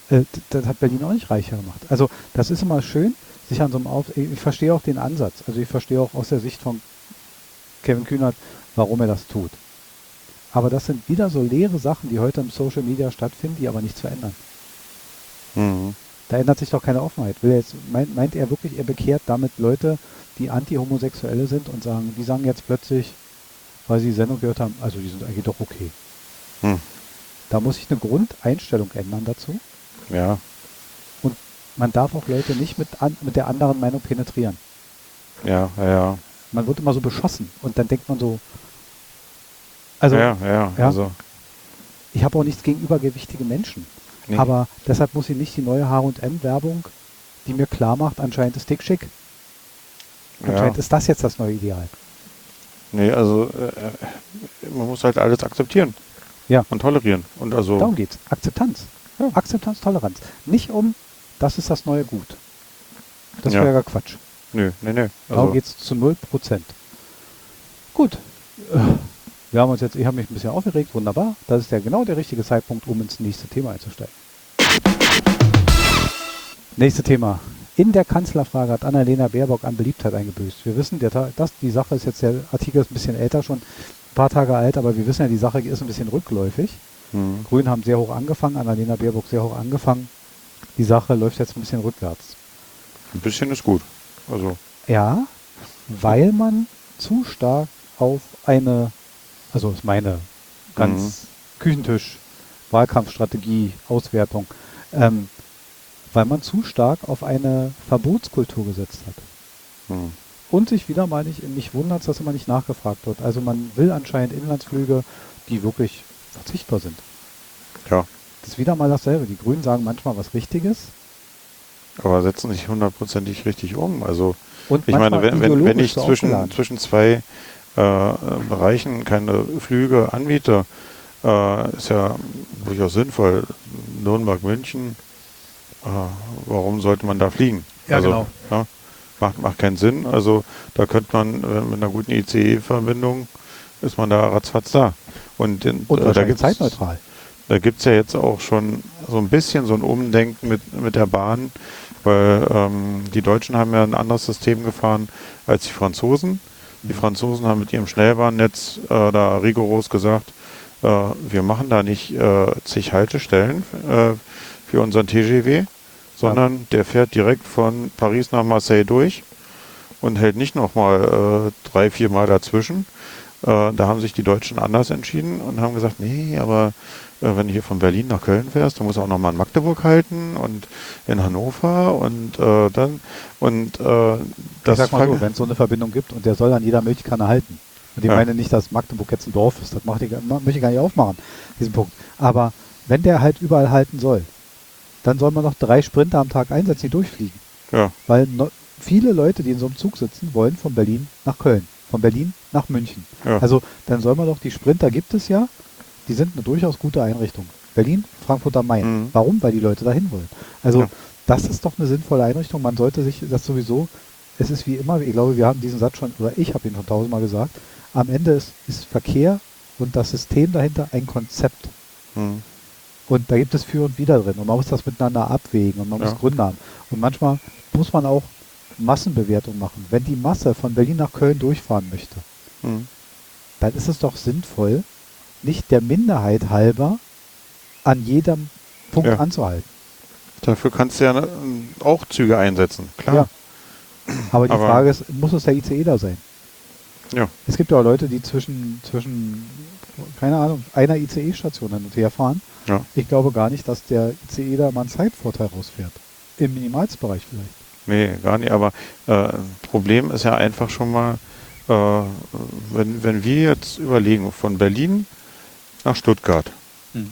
Äh, d- das hat Berlin auch nicht reicher gemacht. Also das ist immer schön, sich an so einem Auf... Ich verstehe auch den Ansatz. Also ich verstehe auch aus der Sicht von Kevin Kühnert, warum er das tut. Aber das sind wieder so leere Sachen, die heute im Social Media stattfinden, die aber nichts verändern. Mhm. Da ändert sich doch keine Offenheit. Will er jetzt, meint, meint er wirklich, er bekehrt damit Leute, die Anti-Homosexuelle sind und sagen, die sagen jetzt plötzlich, weil sie die Sendung gehört haben, also die sind eigentlich doch okay. Hm. Da muss sich eine Grundeinstellung ändern dazu. Ja, Man darf auch Leute nicht mit, an, mit der anderen Meinung penetrieren. ja, ja, ja. Man wird immer so beschossen und dann denkt man so, also ja, ja, ja. also, ich habe auch nichts gegen übergewichtige Menschen. nee. Aber deshalb muss ich nicht die neue H und M-Werbung, die mir klar macht, anscheinend ist dick schick. ja. Anscheinend ist das jetzt das neue Ideal. Nee, also, äh, man muss halt alles akzeptieren. Ja. Und tolerieren. Und also, Darum geht's. Akzeptanz. Ja. Akzeptanz, Toleranz. Nicht um, das ist das neue Gut. Das Ja. wäre ja Quatsch. nö, nee, nee. Darum Also, geht's zu null Prozent. Gut. Äh, Wir haben uns jetzt, ich habe mich ein bisschen aufgeregt, wunderbar. Das ist ja genau der richtige Zeitpunkt, um ins nächste Thema einzusteigen. Nächste Thema. In der Kanzlerfrage hat Annalena Baerbock an Beliebtheit eingebüßt. Wir wissen, der, Ta- das, die Sache ist jetzt, der Artikel ist ein bisschen älter schon, ein paar Tage alt, aber wir wissen ja, die Sache ist ein bisschen rückläufig. hm. Grünen haben sehr hoch angefangen, Annalena Baerbock sehr hoch angefangen. Die Sache läuft jetzt ein bisschen rückwärts. Ein bisschen ist gut. Also, Ja, weil man zu stark auf eine, also ist meine ganz Mhm. Küchentisch, Wahlkampfstrategie, Auswertung, ähm, weil man zu stark auf eine Verbotskultur gesetzt hat. hm. Und sich wieder mal nicht, mich wundert, dass immer nicht nachgefragt wird. Also man will anscheinend Inlandsflüge, die wirklich verzichtbar sind. Ja. Das ist wieder mal dasselbe. Die Grünen sagen manchmal was Richtiges. Aber setzen sich hundertprozentig richtig um. Also, Und ich meine, manchmal wenn, wenn, wenn ideologisch ich so zwischen, aufgeladen. zwischen zwei äh, Bereichen keine Flüge anbiete, äh, ist ja durchaus sinnvoll. Nürnberg, München, äh, warum sollte man da fliegen? Ja, also, genau. Ja, macht, macht keinen Sinn. Also da könnte man äh, mit einer guten I C E-Verbindung ist man da ratzfatz da. Und, in, Und äh, da wahrscheinlich gibt's zeitneutral. da gibt's ja jetzt auch schon so ein bisschen so ein Umdenken mit, mit der Bahn, weil ähm, die Deutschen haben ja ein anderes System gefahren als die Franzosen. Die Franzosen haben mit ihrem Schnellbahnnetz äh, da rigoros gesagt, äh, wir machen da nicht äh, zig Haltestellen äh, für unseren T G V, sondern der fährt direkt von Paris nach Marseille durch und hält nicht nochmal äh, drei, vier Mal dazwischen. Äh, da haben sich die Deutschen anders entschieden und haben gesagt, nee, aber äh, wenn du hier von Berlin nach Köln fährst, du musst auch nochmal in Magdeburg halten und in Hannover und äh, dann und äh, das Ich sag mal so, ver- wenn es so eine Verbindung gibt und der soll an jeder Milchkanne halten. Und ich Ja. meine nicht, dass Magdeburg jetzt ein Dorf ist, das macht ich, ma- möchte ich gar nicht aufmachen, diesen Punkt. Aber wenn der halt überall halten soll, dann soll man noch drei Sprinter am Tag einsetzen, die durchfliegen. ja, Weil no, viele Leute, die in so einem Zug sitzen, wollen von Berlin nach Köln, von Berlin nach München. ja, Also dann soll man doch, die Sprinter gibt es ja, die sind eine durchaus gute Einrichtung. Berlin, Frankfurt am Main. Mhm. Warum? Weil die Leute dahin wollen. Also Ja. das ist doch eine sinnvolle Einrichtung. Man sollte sich das sowieso, es ist wie immer, ich glaube, wir haben diesen Satz schon, oder ich habe ihn schon tausendmal gesagt, am Ende ist, ist Verkehr und das System dahinter ein Konzept. hm, Und da gibt es für und wider drin. Und man muss das miteinander abwägen und man Ja. muss Gründe haben. Und manchmal muss man auch Massenbewertung machen. Wenn die Masse von Berlin nach Köln durchfahren möchte, hm, dann ist es doch sinnvoll, nicht der Minderheit halber an jedem Punkt Ja. anzuhalten. dafür kannst du ja ne, auch Züge einsetzen, klar. Ja. Aber die Aber- Frage ist, muss es der I C E da sein? Ja. Es gibt ja auch Leute, die zwischen, zwischen keine Ahnung, einer I C E-Station hin und her fahren. Ja. Ich glaube gar nicht, dass der I C E da mal einen Zeitvorteil rausfährt. Im Minimalsbereich vielleicht. Nee, gar nicht. Aber äh, Problem ist ja einfach schon mal, äh, wenn, wenn wir jetzt überlegen, von Berlin nach Stuttgart, Hm.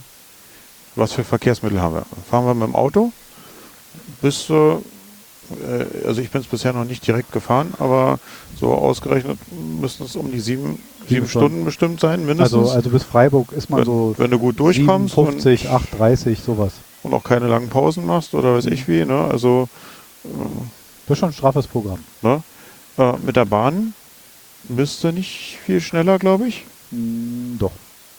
was für Verkehrsmittel haben wir? Fahren wir mit dem Auto? Bis, äh, äh, also ich bin es bisher noch nicht direkt gefahren, aber so ausgerechnet müssen es um die sieben, sieben Stunden. Stunden bestimmt sein, mindestens. Also, also bis Freiburg ist man wenn, so wenn du gut durchkommst und, siebenundfünfzig, acht dreißig, sowas. und auch keine langen Pausen machst oder weiß ich wie, ne? Also Das ist schon ein straffes Programm. ne? Äh, mit der Bahn müsste nicht viel schneller, glaube ich. Hm, doch.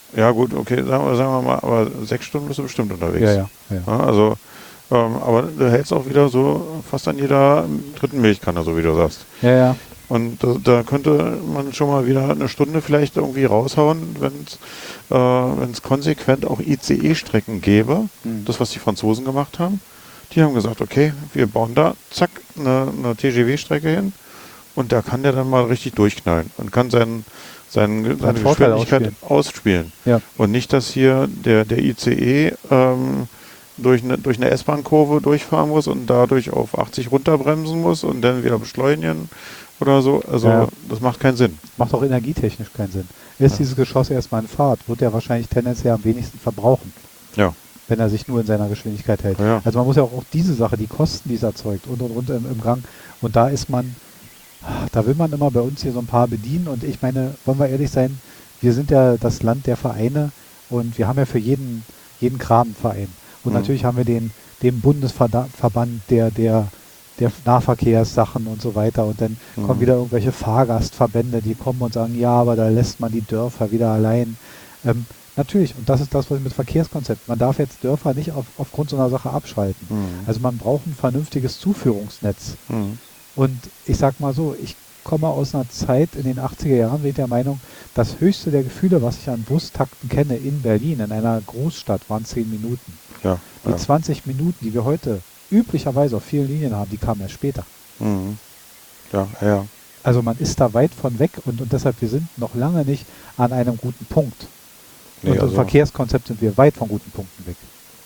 Ja gut, okay, sagen wir, sagen wir mal, aber sechs Stunden bist du bestimmt unterwegs. Ja, ja, ja. Ja, also, ähm, aber du hältst auch wieder so fast an jeder dritten Milchkanne, so wie du sagst. Ja, ja. Und da, da könnte man schon mal wieder eine Stunde vielleicht irgendwie raushauen, wenn es äh, wenn es konsequent auch I C E-Strecken gäbe. Mhm. Das, was die Franzosen gemacht haben. Die haben gesagt, okay, wir bauen da, zack, eine, eine T G W-Strecke hin und da kann der dann mal richtig durchknallen und kann seinen, seinen, seine Vorteil Geschwindigkeit ausspielen. Ja. Und nicht, dass hier der, der I C E ähm, durch eine, durch eine S-Bahn-Kurve durchfahren muss und dadurch auf achtzig runterbremsen muss und dann wieder beschleunigen oder so. Also Ja. das macht keinen Sinn. Macht auch energietechnisch keinen Sinn. Ist Ja. dieses Geschoss erstmal in Fahrt, wird er wahrscheinlich tendenziell am wenigsten verbrauchen, Ja. wenn er sich nur in seiner Geschwindigkeit hält. Ja. Also man muss ja auch, auch diese Sache, die Kosten, die es erzeugt und und und im, im Gang. Und da ist man, da will man immer bei uns hier so ein paar bedienen. Und ich meine, wollen wir ehrlich sein, wir sind ja das Land der Vereine und wir haben ja für jeden, jeden Kram einen Verein. Und Mhm. natürlich haben wir den, den Bundesverband der, der, der Nahverkehrssachen und so weiter. Und dann Mhm. kommen wieder irgendwelche Fahrgastverbände, die kommen und sagen, ja, aber da lässt man die Dörfer wieder allein. Ähm, natürlich, und das ist das, was ich mit Verkehrskonzept. Man darf jetzt Dörfer nicht auf, aufgrund so einer Sache abschalten. Mhm. Also man braucht ein vernünftiges Zuführungsnetz. Mhm. Und ich sag mal so, ich komme aus einer Zeit in den achtziger Jahren, bin ich der Meinung, das höchste der Gefühle, was ich an Bustakten kenne in Berlin, in einer Großstadt, waren zehn Minuten. Ja. Die Ja. zwanzig Minuten, die wir heute üblicherweise auf vielen Linien haben, die kamen erst später. Mhm. Ja, ja. Also man ist da weit von weg und, und deshalb, wir sind noch lange nicht an einem guten Punkt. Nee, und im also- Verkehrskonzept sind wir weit von guten Punkten weg.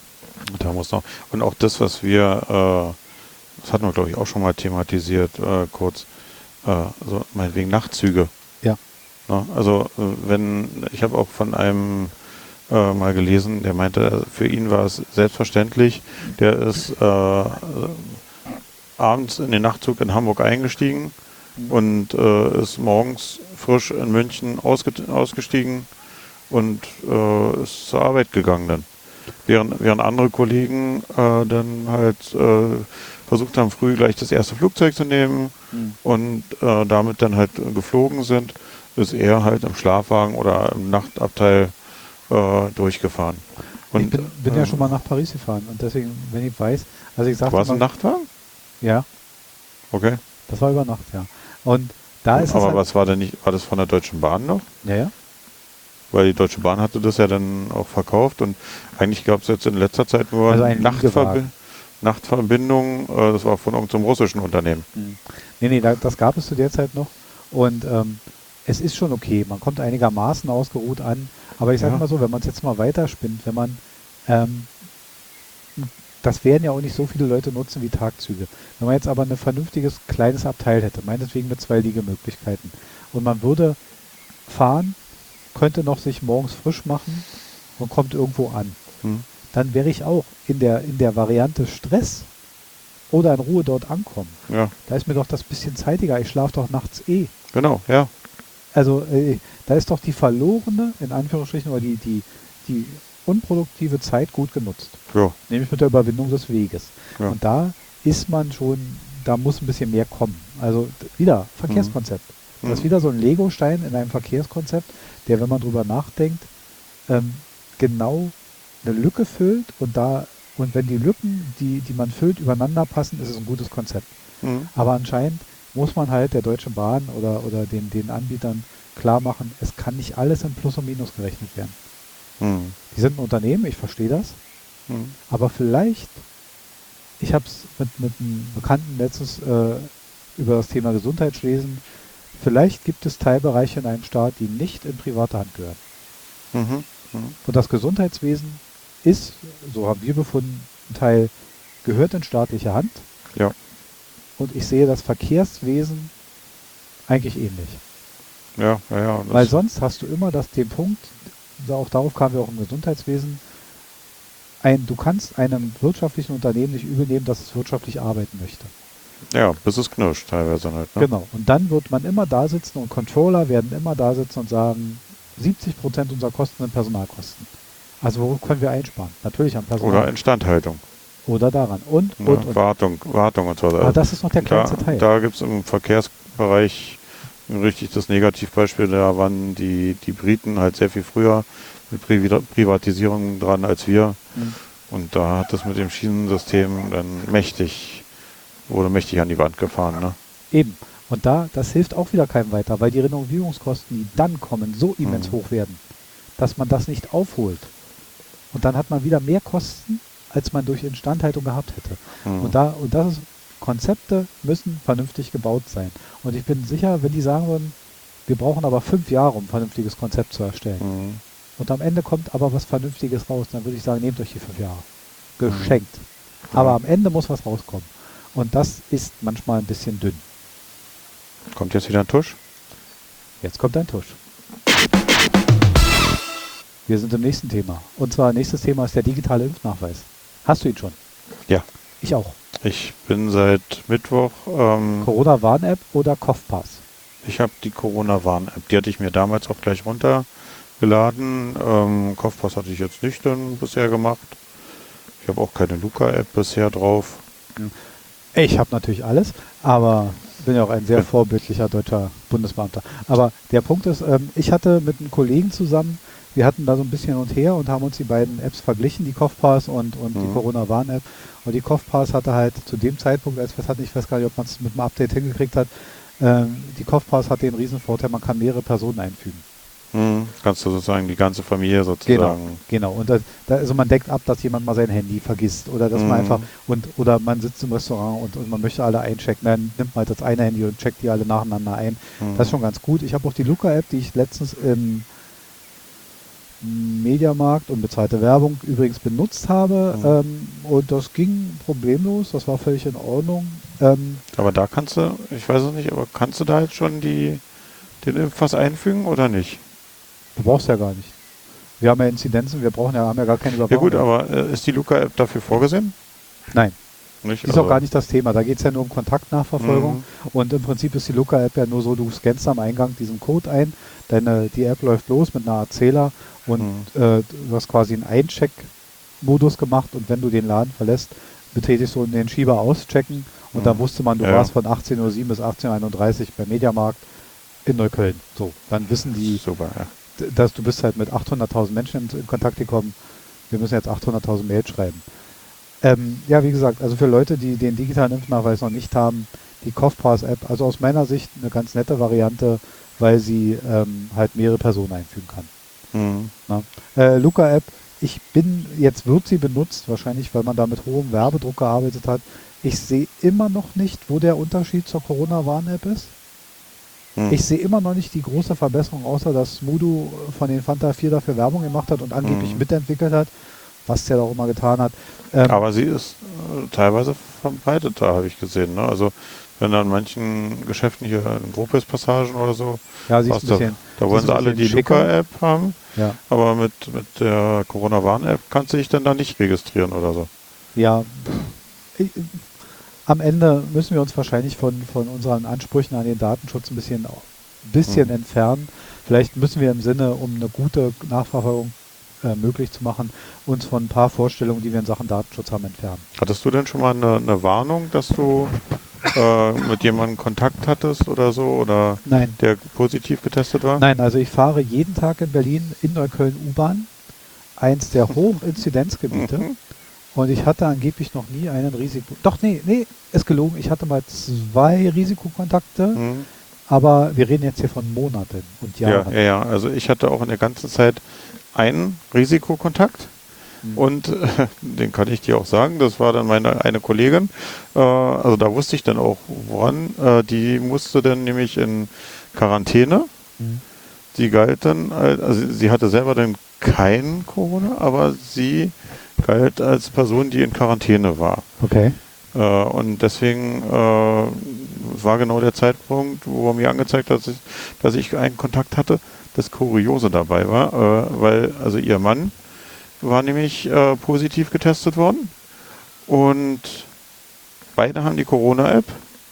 Da muss noch. Und auch das, was wir, äh, das hatten wir, glaube ich, auch schon mal thematisiert, äh, kurz, äh, also meinetwegen Nachtzüge. Ja. Ne? Also äh, wenn, ich habe auch von einem äh, mal gelesen, der meinte, für ihn war es selbstverständlich, der ist äh, abends in den Nachtzug in Hamburg eingestiegen Mhm. und äh, ist morgens frisch in München ausge ausgestiegen und äh, ist zur Arbeit gegangen dann. Während, während andere Kollegen äh, dann halt äh, versucht haben, früh gleich das erste Flugzeug zu nehmen Mhm. und äh, damit dann halt geflogen sind, ist er halt im Schlafwagen oder im Nachtabteil äh, durchgefahren. Und, ich bin, bin äh, ja schon mal nach Paris gefahren und deswegen, wenn ich weiß, also ich sage war es ein Nachtwagen? ja, Okay. das war über Nacht, ja. Und da ist es Aber halt, was war denn nicht, war das von der Deutschen Bahn noch? ja, ja. Weil die Deutsche Bahn hatte das ja dann auch verkauft und eigentlich gab es jetzt in letzter Zeit nur Also ein Nachtverbi Liegewagen. Nachtverbindungen, äh, das war von irgendeinem russischen Unternehmen. Mhm. Nee, nee, da, das gab es zu der Zeit noch. Und ähm, es ist schon okay. Man kommt einigermaßen ausgeruht an. Aber ich sage Ja. mal so, wenn man es jetzt mal weiterspinnt, wenn man, ähm, das werden ja auch nicht so viele Leute nutzen wie Tagzüge. Wenn man jetzt aber ein vernünftiges kleines Abteil hätte, meinetwegen mit zwei Liegemöglichkeiten, und man würde fahren, könnte noch sich morgens frisch machen und kommt irgendwo an, Hm. dann wäre ich auch in der, in der Variante Stress oder in Ruhe dort ankommen. Ja, Da ist mir doch das bisschen zeitiger. Ich schlafe doch nachts eh. genau, ja. Also äh, da ist doch die verlorene, in Anführungsstrichen, oder die, die, die unproduktive Zeit gut genutzt. Ja, Nämlich mit der Überwindung des Weges. Ja. Und da ist man schon, da muss ein bisschen mehr kommen. Also d- wieder Verkehrskonzept. Das ist Mhm. wieder so ein Legostein in einem Verkehrskonzept, der, wenn man drüber nachdenkt, ähm, genau eine Lücke füllt und da und wenn die Lücken, die, die man füllt, übereinander passen, ist es ein gutes Konzept. Mhm. Aber anscheinend muss man halt der Deutschen Bahn oder, oder den, den Anbietern klar machen, es kann nicht alles in Plus und Minus gerechnet werden. Mhm. Die sind ein Unternehmen, ich verstehe das, Mhm. aber vielleicht, ich habe es mit, mit einem Bekannten letztens äh, über das Thema Gesundheitswesen, vielleicht gibt es Teilbereiche in einem Staat, die nicht in private Hand gehören. Mhm. Mhm. Und das Gesundheitswesen ist, so haben wir befunden, ein Teil gehört in staatliche Hand. Ja. Und ich sehe das Verkehrswesen eigentlich ähnlich. Ja, ja, ja. Das, Weil sonst hast du immer das, den Punkt, da- auch darauf kamen wir auch im Gesundheitswesen, ein, du kannst einem wirtschaftlichen Unternehmen nicht übel nehmen, dass es wirtschaftlich arbeiten möchte. ja, bis es knirscht teilweise halt. Ne? Genau. Und dann wird man immer da sitzen und Controller werden immer da sitzen und sagen, siebzig Prozent unserer Kosten sind Personalkosten. Also worauf können wir einsparen? Natürlich am Personal. Oder Instandhaltung. Oder daran. Und, Ne? und, und. Wartung, Wartung und so. Aber das ist noch der kleinste da Teil. da gibt es im Verkehrsbereich richtig das Negativbeispiel. Da waren die, die Briten halt sehr viel früher mit Privi- Privatisierung dran als wir. Mhm. Und da hat das mit dem Schienensystem dann mächtig, wurde mächtig an die Wand gefahren. Ne? Eben. Und da, das hilft auch wieder keinem weiter, weil die Renovierungskosten, die dann kommen, so immens Mhm. hoch werden, dass man das nicht aufholt. Und dann hat man wieder mehr Kosten, als man durch Instandhaltung gehabt hätte. Mhm. Und da, und das ist, Konzepte müssen vernünftig gebaut sein. Und ich bin sicher, wenn die sagen würden, wir brauchen aber fünf Jahre, um ein vernünftiges Konzept zu erstellen. Mhm. Und am Ende kommt aber was Vernünftiges raus, dann würde ich sagen, nehmt euch die fünf Jahre. Geschenkt. Ja. Aber am Ende muss was rauskommen. Und das ist manchmal ein bisschen dünn. Kommt jetzt wieder ein Tusch? Jetzt kommt ein Tusch. Wir sind im nächsten Thema. Und zwar nächstes Thema ist der digitale Impfnachweis. Hast du ihn schon? Ja. Ich auch. Ich bin seit Mittwoch, ähm, Corona-Warn-App oder Kopfpass? ich habe die Corona-Warn-App, die hatte ich mir damals auch gleich runtergeladen. Ähm, Kopfpass hatte ich jetzt nicht dann bisher gemacht. Ich habe auch keine Luca-App bisher drauf. Ich habe natürlich alles, aber bin ja auch ein sehr vorbildlicher deutscher Bundesbeamter. Aber der Punkt ist, ähm, ich hatte mit einem Kollegen zusammen, wir hatten da so ein bisschen und her und haben uns die beiden Apps verglichen, die Kopfpass und, und die Mhm. Corona-Warn-App. Und die Kopfpass hatte halt zu dem Zeitpunkt, als wir es hatten, ich weiß gar nicht, ob man es mit einem Update hingekriegt hat, ähm, die Kopfpass hat den riesen Vorteil, man kann mehrere Personen einfügen. Hm, kannst du sozusagen die ganze Familie Genau, sozusagen. genau. Und da, da, also man deckt ab, dass jemand mal sein Handy vergisst oder dass man Mhm. einfach und oder man sitzt im Restaurant und, und man möchte alle einchecken, dann nimmt man halt das eine Handy und checkt die alle nacheinander ein. Mhm. Das ist schon ganz gut. Ich habe auch die Luca-App, die ich letztens im Mediamarkt und bezahlte Werbung übrigens benutzt habe. Mhm. Ähm, und das ging problemlos, das war völlig in Ordnung. Ähm, Aber da kannst du, ich weiß es nicht, aber kannst du da jetzt schon die, den Impfpass einfügen oder nicht? du brauchst ja gar nicht. Wir haben ja Inzidenzen, wir brauchen ja, haben ja gar keine Ja Überwachung. gut, aber äh, ist die Luca-App dafür vorgesehen? Nein. Nicht? Die ist auch gar nicht das Thema. Da geht es ja nur um Kontaktnachverfolgung. Mhm. Und im Prinzip ist die Luca-App ja nur so, du scannst am Eingang diesen Code ein, deine, die App läuft los mit einer Art Zähler und Mhm. äh, du hast quasi einen Eincheck-Modus gemacht und wenn du den Laden verlässt, betätigst du den Schieber auschecken und Mhm. dann wusste man, du Ja. warst von achtzehn Uhr sieben bis achtzehn Uhr einunddreißig beim Mediamarkt in Neukölln. So, dann wissen die, Super, ja. d- dass du bist halt mit achthunderttausend Menschen in, in Kontakt gekommen. Wir müssen jetzt achthunderttausend Mails schreiben. Ähm, ja, wie gesagt, also für Leute, die den digitalen Impfnachweis noch nicht haben, die Kopfpass-App, also aus meiner Sicht eine ganz nette Variante, weil sie ähm, halt mehrere Personen einfügen kann. Mhm. Na? Äh, Luca-App, ich bin, jetzt wird sie benutzt, wahrscheinlich, weil man da mit hohem Werbedruck gearbeitet hat. Ich sehe immer noch nicht, wo der Unterschied zur Corona-Warn-App ist. Mhm. Ich sehe immer noch nicht die große Verbesserung, außer dass Smudo von den Fanta vier dafür Werbung gemacht hat und angeblich Mhm. mitentwickelt hat, was der auch immer getan hat. Ähm, Aber sie ist äh, teilweise verbreiteter, habe ich gesehen. Ne? Also wenn an manchen Geschäften hier in Gropius-Passagen oder so, ja, sie ist was ein da, bisschen, da sie wollen ist sie ein alle bisschen die schicker. Luca-App haben, ja, aber mit, mit der Corona-Warn-App kannst du dich dann da nicht registrieren oder so. ja. Ich, am Ende müssen wir uns wahrscheinlich von, von unseren Ansprüchen an den Datenschutz ein bisschen, bisschen Mhm. entfernen. Vielleicht müssen wir im Sinne, um eine gute Nachverfolgung äh, möglich zu machen, uns von ein paar Vorstellungen, die wir in Sachen Datenschutz haben, entfernen. Hattest du denn schon mal eine, eine Warnung, dass du äh, mit jemandem Kontakt hattest oder so, oder Nein. der positiv getestet war? Nein, also ich fahre jeden Tag in Berlin in Neukölln U-Bahn, eins der Hochinzidenzgebiete. Mhm. Und ich hatte angeblich noch nie einen Risiko... Doch, nee, nee, ist gelogen. Ich hatte mal zwei Risikokontakte, Mhm. aber wir reden jetzt hier von Monaten und Ja, Jahren. ja, ja. Also ich hatte auch in der ganzen Zeit einen Risikokontakt. Mhm. Und äh, den kann ich dir auch sagen, das war dann meine eine Kollegin. Äh, also da wusste ich dann auch, woran. Äh, die musste dann nämlich in Quarantäne. Mhm. Die galt dann, als- also sie hatte selber dann kein Corona, aber sie galt als Person, die in Quarantäne war. Okay. Äh, und deswegen äh, war genau der Zeitpunkt, wo er mir angezeigt hat, dass ich, dass ich einen Kontakt hatte, das Kuriose dabei war, äh, weil also ihr Mann war nämlich äh, positiv getestet worden und beide haben die Corona-App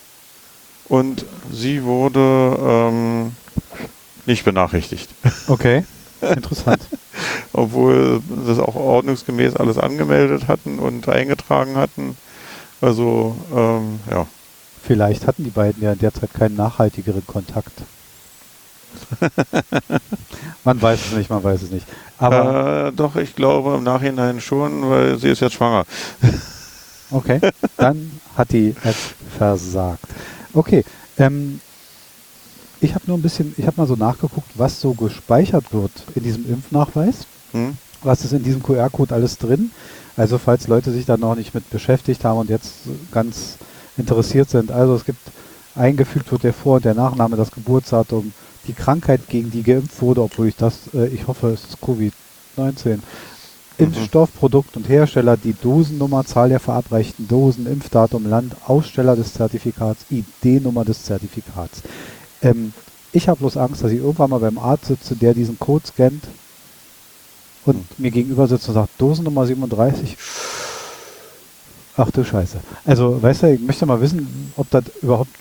und sie wurde ähm, nicht benachrichtigt, Okay. Interessant. obwohl das auch ordnungsgemäß alles angemeldet hatten und eingetragen hatten. Also ähm, ja, Vielleicht hatten die beiden ja in der Zeit keinen nachhaltigeren Kontakt. Man weiß es nicht, man weiß es nicht. Aber äh, doch, ich glaube im Nachhinein schon, weil sie ist jetzt schwanger. okay, dann hat die App versagt. Okay, ähm, ich habe nur ein bisschen, ich habe mal so nachgeguckt, was so gespeichert wird in diesem Impfnachweis. Hm? Was ist in diesem Q R-Code alles drin? Also falls Leute sich da noch nicht mit beschäftigt haben und jetzt ganz interessiert sind. Also es gibt, eingefügt wird der Vor- und der Nachname, das Geburtsdatum, die Krankheit, gegen die geimpft wurde, obwohl ich das, äh, ich hoffe, es ist Covid neunzehn. Impfstoff, Produkt und Hersteller, die Dosennummer, Zahl der verabreichten Dosen, Impfdatum, Land, Aussteller des Zertifikats, I D-Nummer des Zertifikats. Ähm, ich habe bloß Angst, dass ich irgendwann mal beim Arzt sitze, der diesen Code scannt und Hm. mir gegenüber sitzt und sagt, Dosennummer siebenunddreißig. Ach du Scheiße. Also, weißt du, ich möchte mal wissen, ob das überhaupt,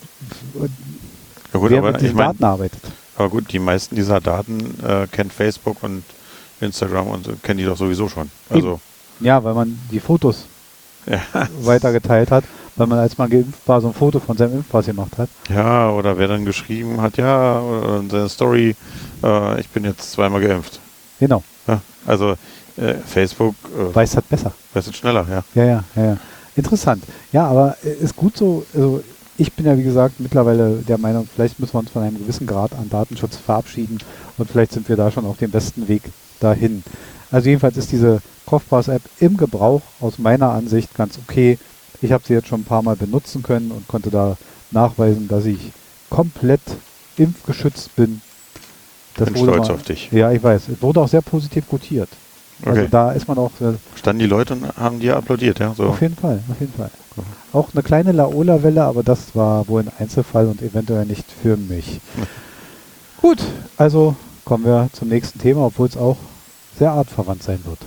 Ja gut, wer aber mit ich diesen mein, Daten arbeitet. aber gut, die meisten dieser Daten äh, kennt Facebook und Instagram und so, kennen die doch sowieso schon. Also, Ja, weil man die Fotos ja. weitergeteilt hat, weil man, als man geimpft war, so ein Foto von seinem Impfpass gemacht hat. Ja, oder wer dann geschrieben hat, ja, oder in seiner Story, äh, ich bin jetzt zweimal geimpft. Genau. Ja, also äh, Facebook äh, Weiß das besser. weiß es schneller, ja. Ja, ja, ja, ja. Interessant. Ja, aber äh, ist gut so. Also ich bin ja, wie gesagt, mittlerweile der Meinung, vielleicht müssen wir uns von einem gewissen Grad an Datenschutz verabschieden und vielleicht sind wir da schon auf dem besten Weg dahin. Also jedenfalls ist diese Kopfpass-App im Gebrauch aus meiner Ansicht ganz okay. Ich habe sie jetzt schon ein paar Mal benutzen können und konnte da nachweisen, dass ich komplett impfgeschützt bin. Das Bin wurde stolz mal- auf dich. Ja, ich weiß. Es wurde auch sehr positiv gutiert. Also Okay. da ist man auch äh, Standen die Leute und haben dir applaudiert, ja? So. auf jeden Fall, auf jeden Fall. Auch eine kleine Laola-Welle, aber das war wohl ein Einzelfall und eventuell nicht für mich. Gut, also kommen wir zum nächsten Thema, obwohl es auch sehr artverwandt sein wird.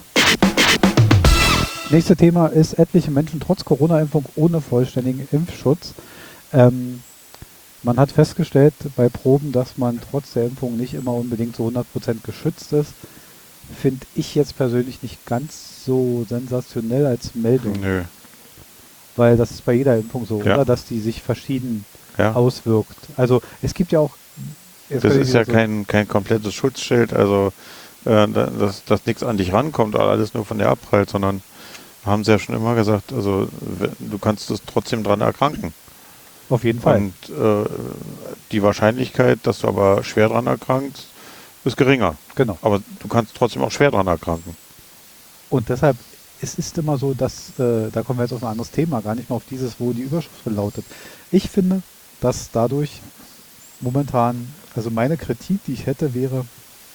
Nächstes Thema ist etliche Menschen trotz Corona-Impfung ohne vollständigen Impfschutz. Ähm, man hat festgestellt bei Proben, dass man trotz der Impfung nicht immer unbedingt zu hundert Prozent geschützt ist. Finde ich jetzt persönlich nicht ganz so sensationell als Meldung. Nö. Weil das ist bei jeder Impfung so, Ja. oder? Dass die sich verschieden Ja. auswirkt. Also es gibt ja auch... jetzt Das kann ich ist ja wieder so- kein, kein komplettes Schutzschild, also äh, da- dass, dass nichts an dich rankommt, oder alles nur von der abprallt, sondern haben sie ja schon immer gesagt, also w- du kannst es trotzdem dran erkranken. Auf jeden Fall. Und äh, die Wahrscheinlichkeit, dass du aber schwer dran erkrankst, ist geringer. Genau. Aber du kannst trotzdem auch schwer dran erkranken. Und deshalb, es ist immer so, dass, äh, da kommen wir jetzt auf ein anderes Thema, gar nicht mal auf dieses, wo die Überschrift lautet. Ich finde, dass dadurch momentan, also meine Kritik, die ich hätte, wäre,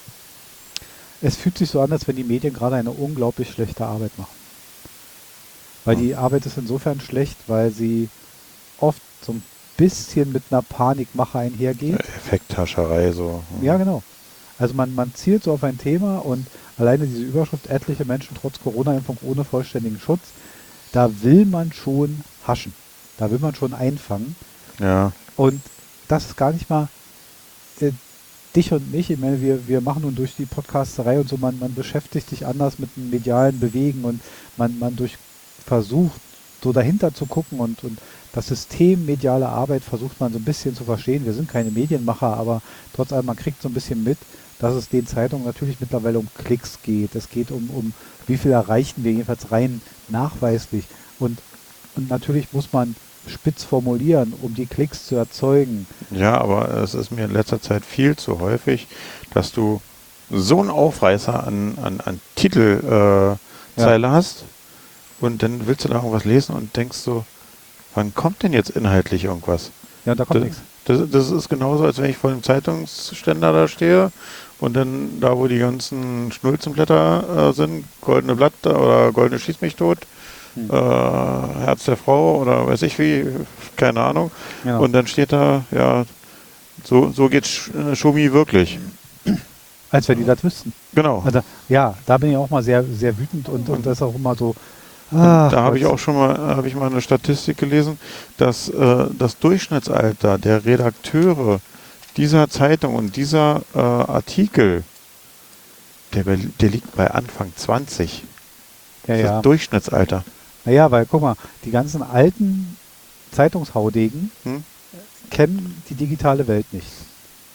es fühlt sich so an, als wenn die Medien gerade eine unglaublich schlechte Arbeit machen. Weil Hm. die Arbeit ist insofern schlecht, weil sie oft so ein bisschen mit einer Panikmache einhergeht. Effekthascherei so. Ja, genau. Also man, man zielt so auf ein Thema und alleine diese Überschrift, etliche Menschen trotz Corona-Impfung ohne vollständigen Schutz, da will man schon haschen. Da will man schon einfangen. Ja. Und das ist gar nicht mal äh, dich und mich. Ich meine, wir, wir machen nun durch die Podcasterei und so, man, man beschäftigt sich anders mit dem medialen Bewegen und man, man durch versucht, so dahinter zu gucken und, und das System mediale Arbeit versucht man so ein bisschen zu verstehen. Wir sind keine Medienmacher, aber trotz allem, man kriegt so ein bisschen mit, dass es den Zeitungen natürlich mittlerweile um Klicks geht. Es geht um, um wie viel erreichen wir, jedenfalls rein nachweislich. Und, und natürlich muss man spitz formulieren, um die Klicks zu erzeugen. Ja, aber es ist mir in letzter Zeit viel zu häufig, dass du so einen Aufreißer an, an, an Titelzeile äh, Zeile hast und dann willst du da irgendwas lesen und denkst so, wann kommt denn jetzt inhaltlich irgendwas? Ja, und da kommt Das, nichts. das, das ist genauso, als wenn ich vor dem Zeitungsständer da stehe und dann da, wo die ganzen Schnulzenblätter äh, sind, goldene Blatt oder goldene Schieß mich tot, Hm. äh, Herz der Frau oder weiß ich wie, keine Ahnung. Genau. Und dann steht da, ja, so, so geht Sch äh, Schumi wirklich. Als wenn die das wüssten. Genau. Also, ja, da bin ich auch mal sehr, sehr wütend und, und das ist auch immer so. Und ach, da habe ich Gott. auch schon mal, habe ich mal eine Statistik gelesen, dass äh, das Durchschnittsalter der Redakteure dieser Zeitung und dieser äh, Artikel, der, be- der liegt bei Anfang zwanzig. Ja, Das ist ja. das Durchschnittsalter. Naja, weil guck mal, die ganzen alten Zeitungshaudegen Hm? kennen die digitale Welt nicht.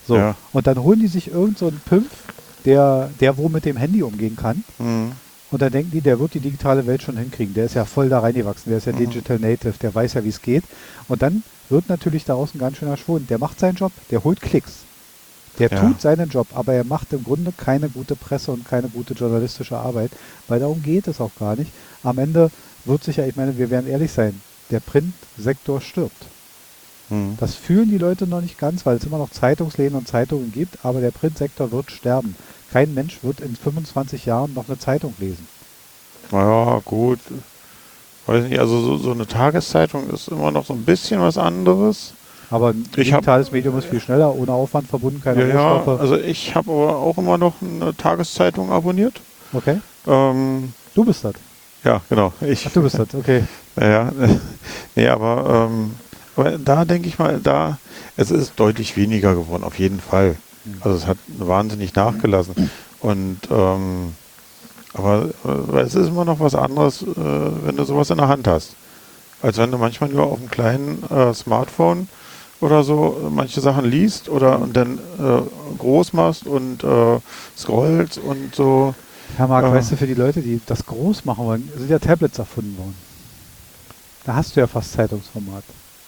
So, Ja. und dann holen die sich irgend so einen Pimpf, der, der wo mit dem Handy umgehen kann. Mhm. Und dann denken die, der wird die digitale Welt schon hinkriegen. Der ist ja voll da reingewachsen, der ist ja Mhm. Digital Native, der weiß ja, wie es geht. Und dann wird natürlich daraus ein ganz schöner Schwund. Der macht seinen Job, der holt Klicks. Der Ja. tut seinen Job, aber er macht im Grunde keine gute Presse und keine gute journalistische Arbeit, weil darum geht es auch gar nicht. Am Ende wird sich ja, ich meine, wir werden ehrlich sein, der Printsektor stirbt. Mhm. Das fühlen die Leute noch nicht ganz, weil es immer noch Zeitungsläden und Zeitungen gibt, aber der Printsektor wird sterben. Kein Mensch wird in fünfundzwanzig Jahren noch eine Zeitung lesen. Naja, gut. Weiß nicht, also so, so eine Tageszeitung ist immer noch so ein bisschen was anderes. Aber ein Ich hab- digitales Medium ist viel schneller, ohne Aufwand verbunden, keine Ja, ja, Rohstoffe. also ich habe aber auch immer noch eine Tageszeitung abonniert. Okay, Ähm, du bist das. ja, genau. Ich, Ach, du bist das, okay. Ja, nee, aber, ähm, aber da denke ich mal, da, es ist deutlich weniger geworden, auf jeden Fall. Also es hat wahnsinnig nachgelassen. Und, ähm, aber äh, es ist immer noch was anderes, äh, wenn du sowas in der Hand hast. Als wenn du manchmal nur auf einem kleinen äh, Smartphone oder so manche Sachen liest oder und dann äh, groß machst und äh, scrollst und so. Herr Marc, Ja. weißt du, für die Leute, die das groß machen wollen, sind ja Tablets erfunden worden. Da hast du ja fast Zeitungsformat.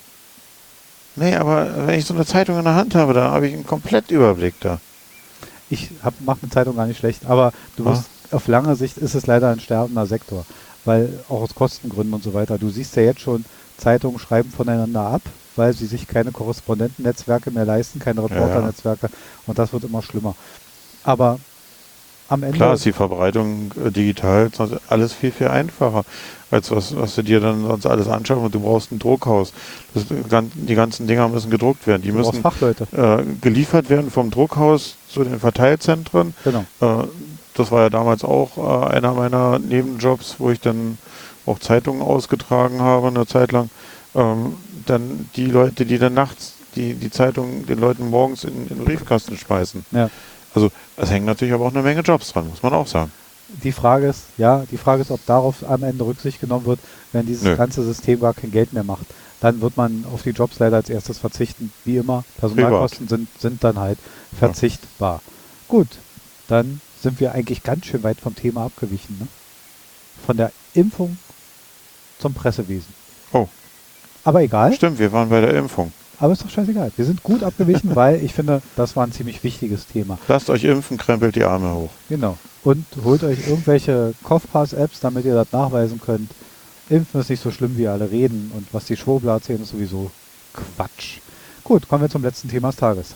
Nee, aber wenn ich so eine Zeitung in der Hand habe, dann habe ich einen Komplettüberblick da. Ich mache eine Zeitung gar nicht schlecht, aber du Ah. wirst, auf lange Sicht ist es leider ein sterbender Sektor, weil auch aus Kostengründen und so weiter. Du siehst ja jetzt schon, Zeitungen schreiben voneinander ab, weil sie sich keine Korrespondentennetzwerke mehr leisten, keine Reporternetzwerke und das wird immer schlimmer. Aber am Ende... Klar ist die Verbreitung äh, digital sonst alles viel, viel einfacher, als was, was du dir dann sonst alles anschaust und du brauchst ein Druckhaus. Das, die ganzen Dinger müssen gedruckt werden. Die du brauchst müssen Fachleute. äh, geliefert werden vom Druckhaus zu den Verteilzentren. Genau. Äh, das war ja damals auch äh, einer meiner Nebenjobs, wo ich dann auch Zeitungen ausgetragen habe, eine Zeit lang. Ähm, dann die Leute, die dann nachts die, die Zeitungen den Leuten morgens in, in den Briefkasten schmeißen. Ja. Also es hängen natürlich aber auch eine Menge Jobs dran, muss man auch sagen. Die Frage ist, ja, die Frage ist, ob darauf am Ende Rücksicht genommen wird, wenn dieses Nö. ganze System gar kein Geld mehr macht. Dann wird man auf die Jobs leider als erstes verzichten. Wie immer, Personalkosten sind, sind dann halt verzichtbar. Gut, dann sind wir eigentlich ganz schön weit vom Thema abgewichen. Ne? Von der Impfung zum Pressewesen. Oh. Aber egal, Stimmt, wir waren bei der Impfung. aber ist doch scheißegal. Wir sind gut abgewichen, weil ich finde, das war ein ziemlich wichtiges Thema. Lasst euch impfen, krempelt die Arme hoch. Genau. Und holt euch irgendwelche Kopfpass-Apps, damit ihr das nachweisen könnt. Impfen ist nicht so schlimm, wie alle reden. Und was die Schwurbler erzählen, ist sowieso Quatsch. Gut, kommen wir zum letzten Thema des Tages.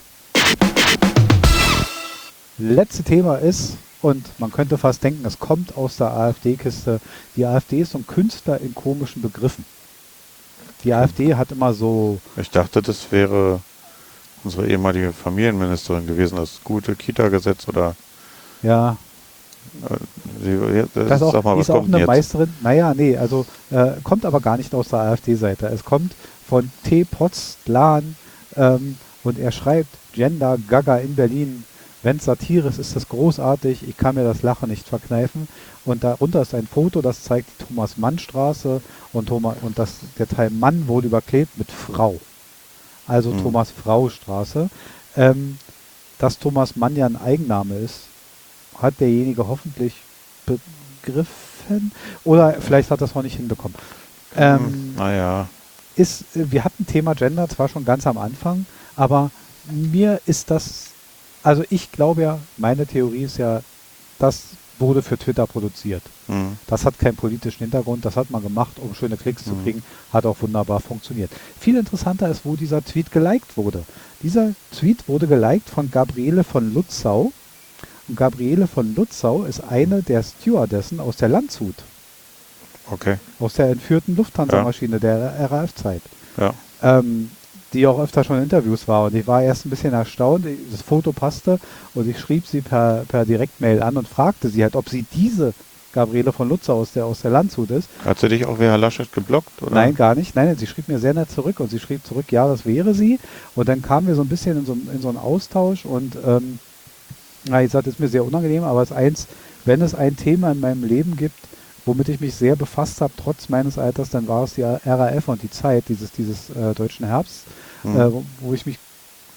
Letzte Thema ist, und man könnte fast denken, es kommt aus der AfD-Kiste. Die AfD ist so ein Künstler in komischen Begriffen. Die AfD hat immer so, Ich dachte, das wäre unsere ehemalige Familienministerin gewesen, das gute Kita-Gesetz oder ja, äh, sie, das, das ist auch, sag mal, die was ist auch kommt denn eine jetzt? Meisterin. Naja, nee, also äh, kommt aber gar nicht aus der AfD-Seite. Es kommt von T. Potzlan ähm, und er schreibt, Gender Gaga in Berlin. Wenn es Satire ist, ist das großartig. Ich kann mir das Lachen nicht verkneifen. Und darunter ist ein Foto, das zeigt die Thomas-Mann-Straße und, Thomas, und das, der Teil Mann wurde überklebt mit Frau. Also Hm. Thomas-Frau-Straße. Ähm, dass Thomas Mann ja ein Eigenname ist, hat derjenige hoffentlich begriffen. Oder vielleicht hat er es auch nicht hinbekommen. Ähm, Hm, naja, ist, äh, wir hatten Thema Gender zwar schon ganz am Anfang, aber mir ist das, also ich glaube ja, meine Theorie ist ja, das wurde für Twitter produziert. hm. Das hat keinen politischen Hintergrund, das hat man gemacht, um schöne Klicks zu Mhm. kriegen, hat auch wunderbar funktioniert. Viel interessanter ist, wo dieser Tweet geliked wurde. Dieser Tweet wurde geliked von Gabriele von Lutzau. Und Gabriele von Lutzau ist eine der Stewardessen aus der Landshut, Okay, aus der entführten Lufthansa-Maschine der R A F-Zeit. ja. Ähm, die auch öfter schon in Interviews war. Und ich war erst ein bisschen erstaunt, das Foto passte und ich schrieb sie per, per Direktmail an und fragte sie halt, ob sie diese Gabriele von Lutzau aus der, aus der Landshut ist. Hat sie dich auch wie Herr Laschet geblockt? Oder? Nein, gar nicht. Nein, sie schrieb mir sehr nett zurück und sie schrieb zurück, ja, das wäre sie. Und dann kamen wir so ein bisschen in so, in so einen Austausch und ähm, na, ich sagte, das ist mir sehr unangenehm, aber es ist eins, wenn es ein Thema in meinem Leben gibt, womit ich mich sehr befasst habe, trotz meines Alters, dann war es die R A F und die Zeit, dieses, dieses äh, deutschen Herbst, Hm. äh, wo, wo ich mich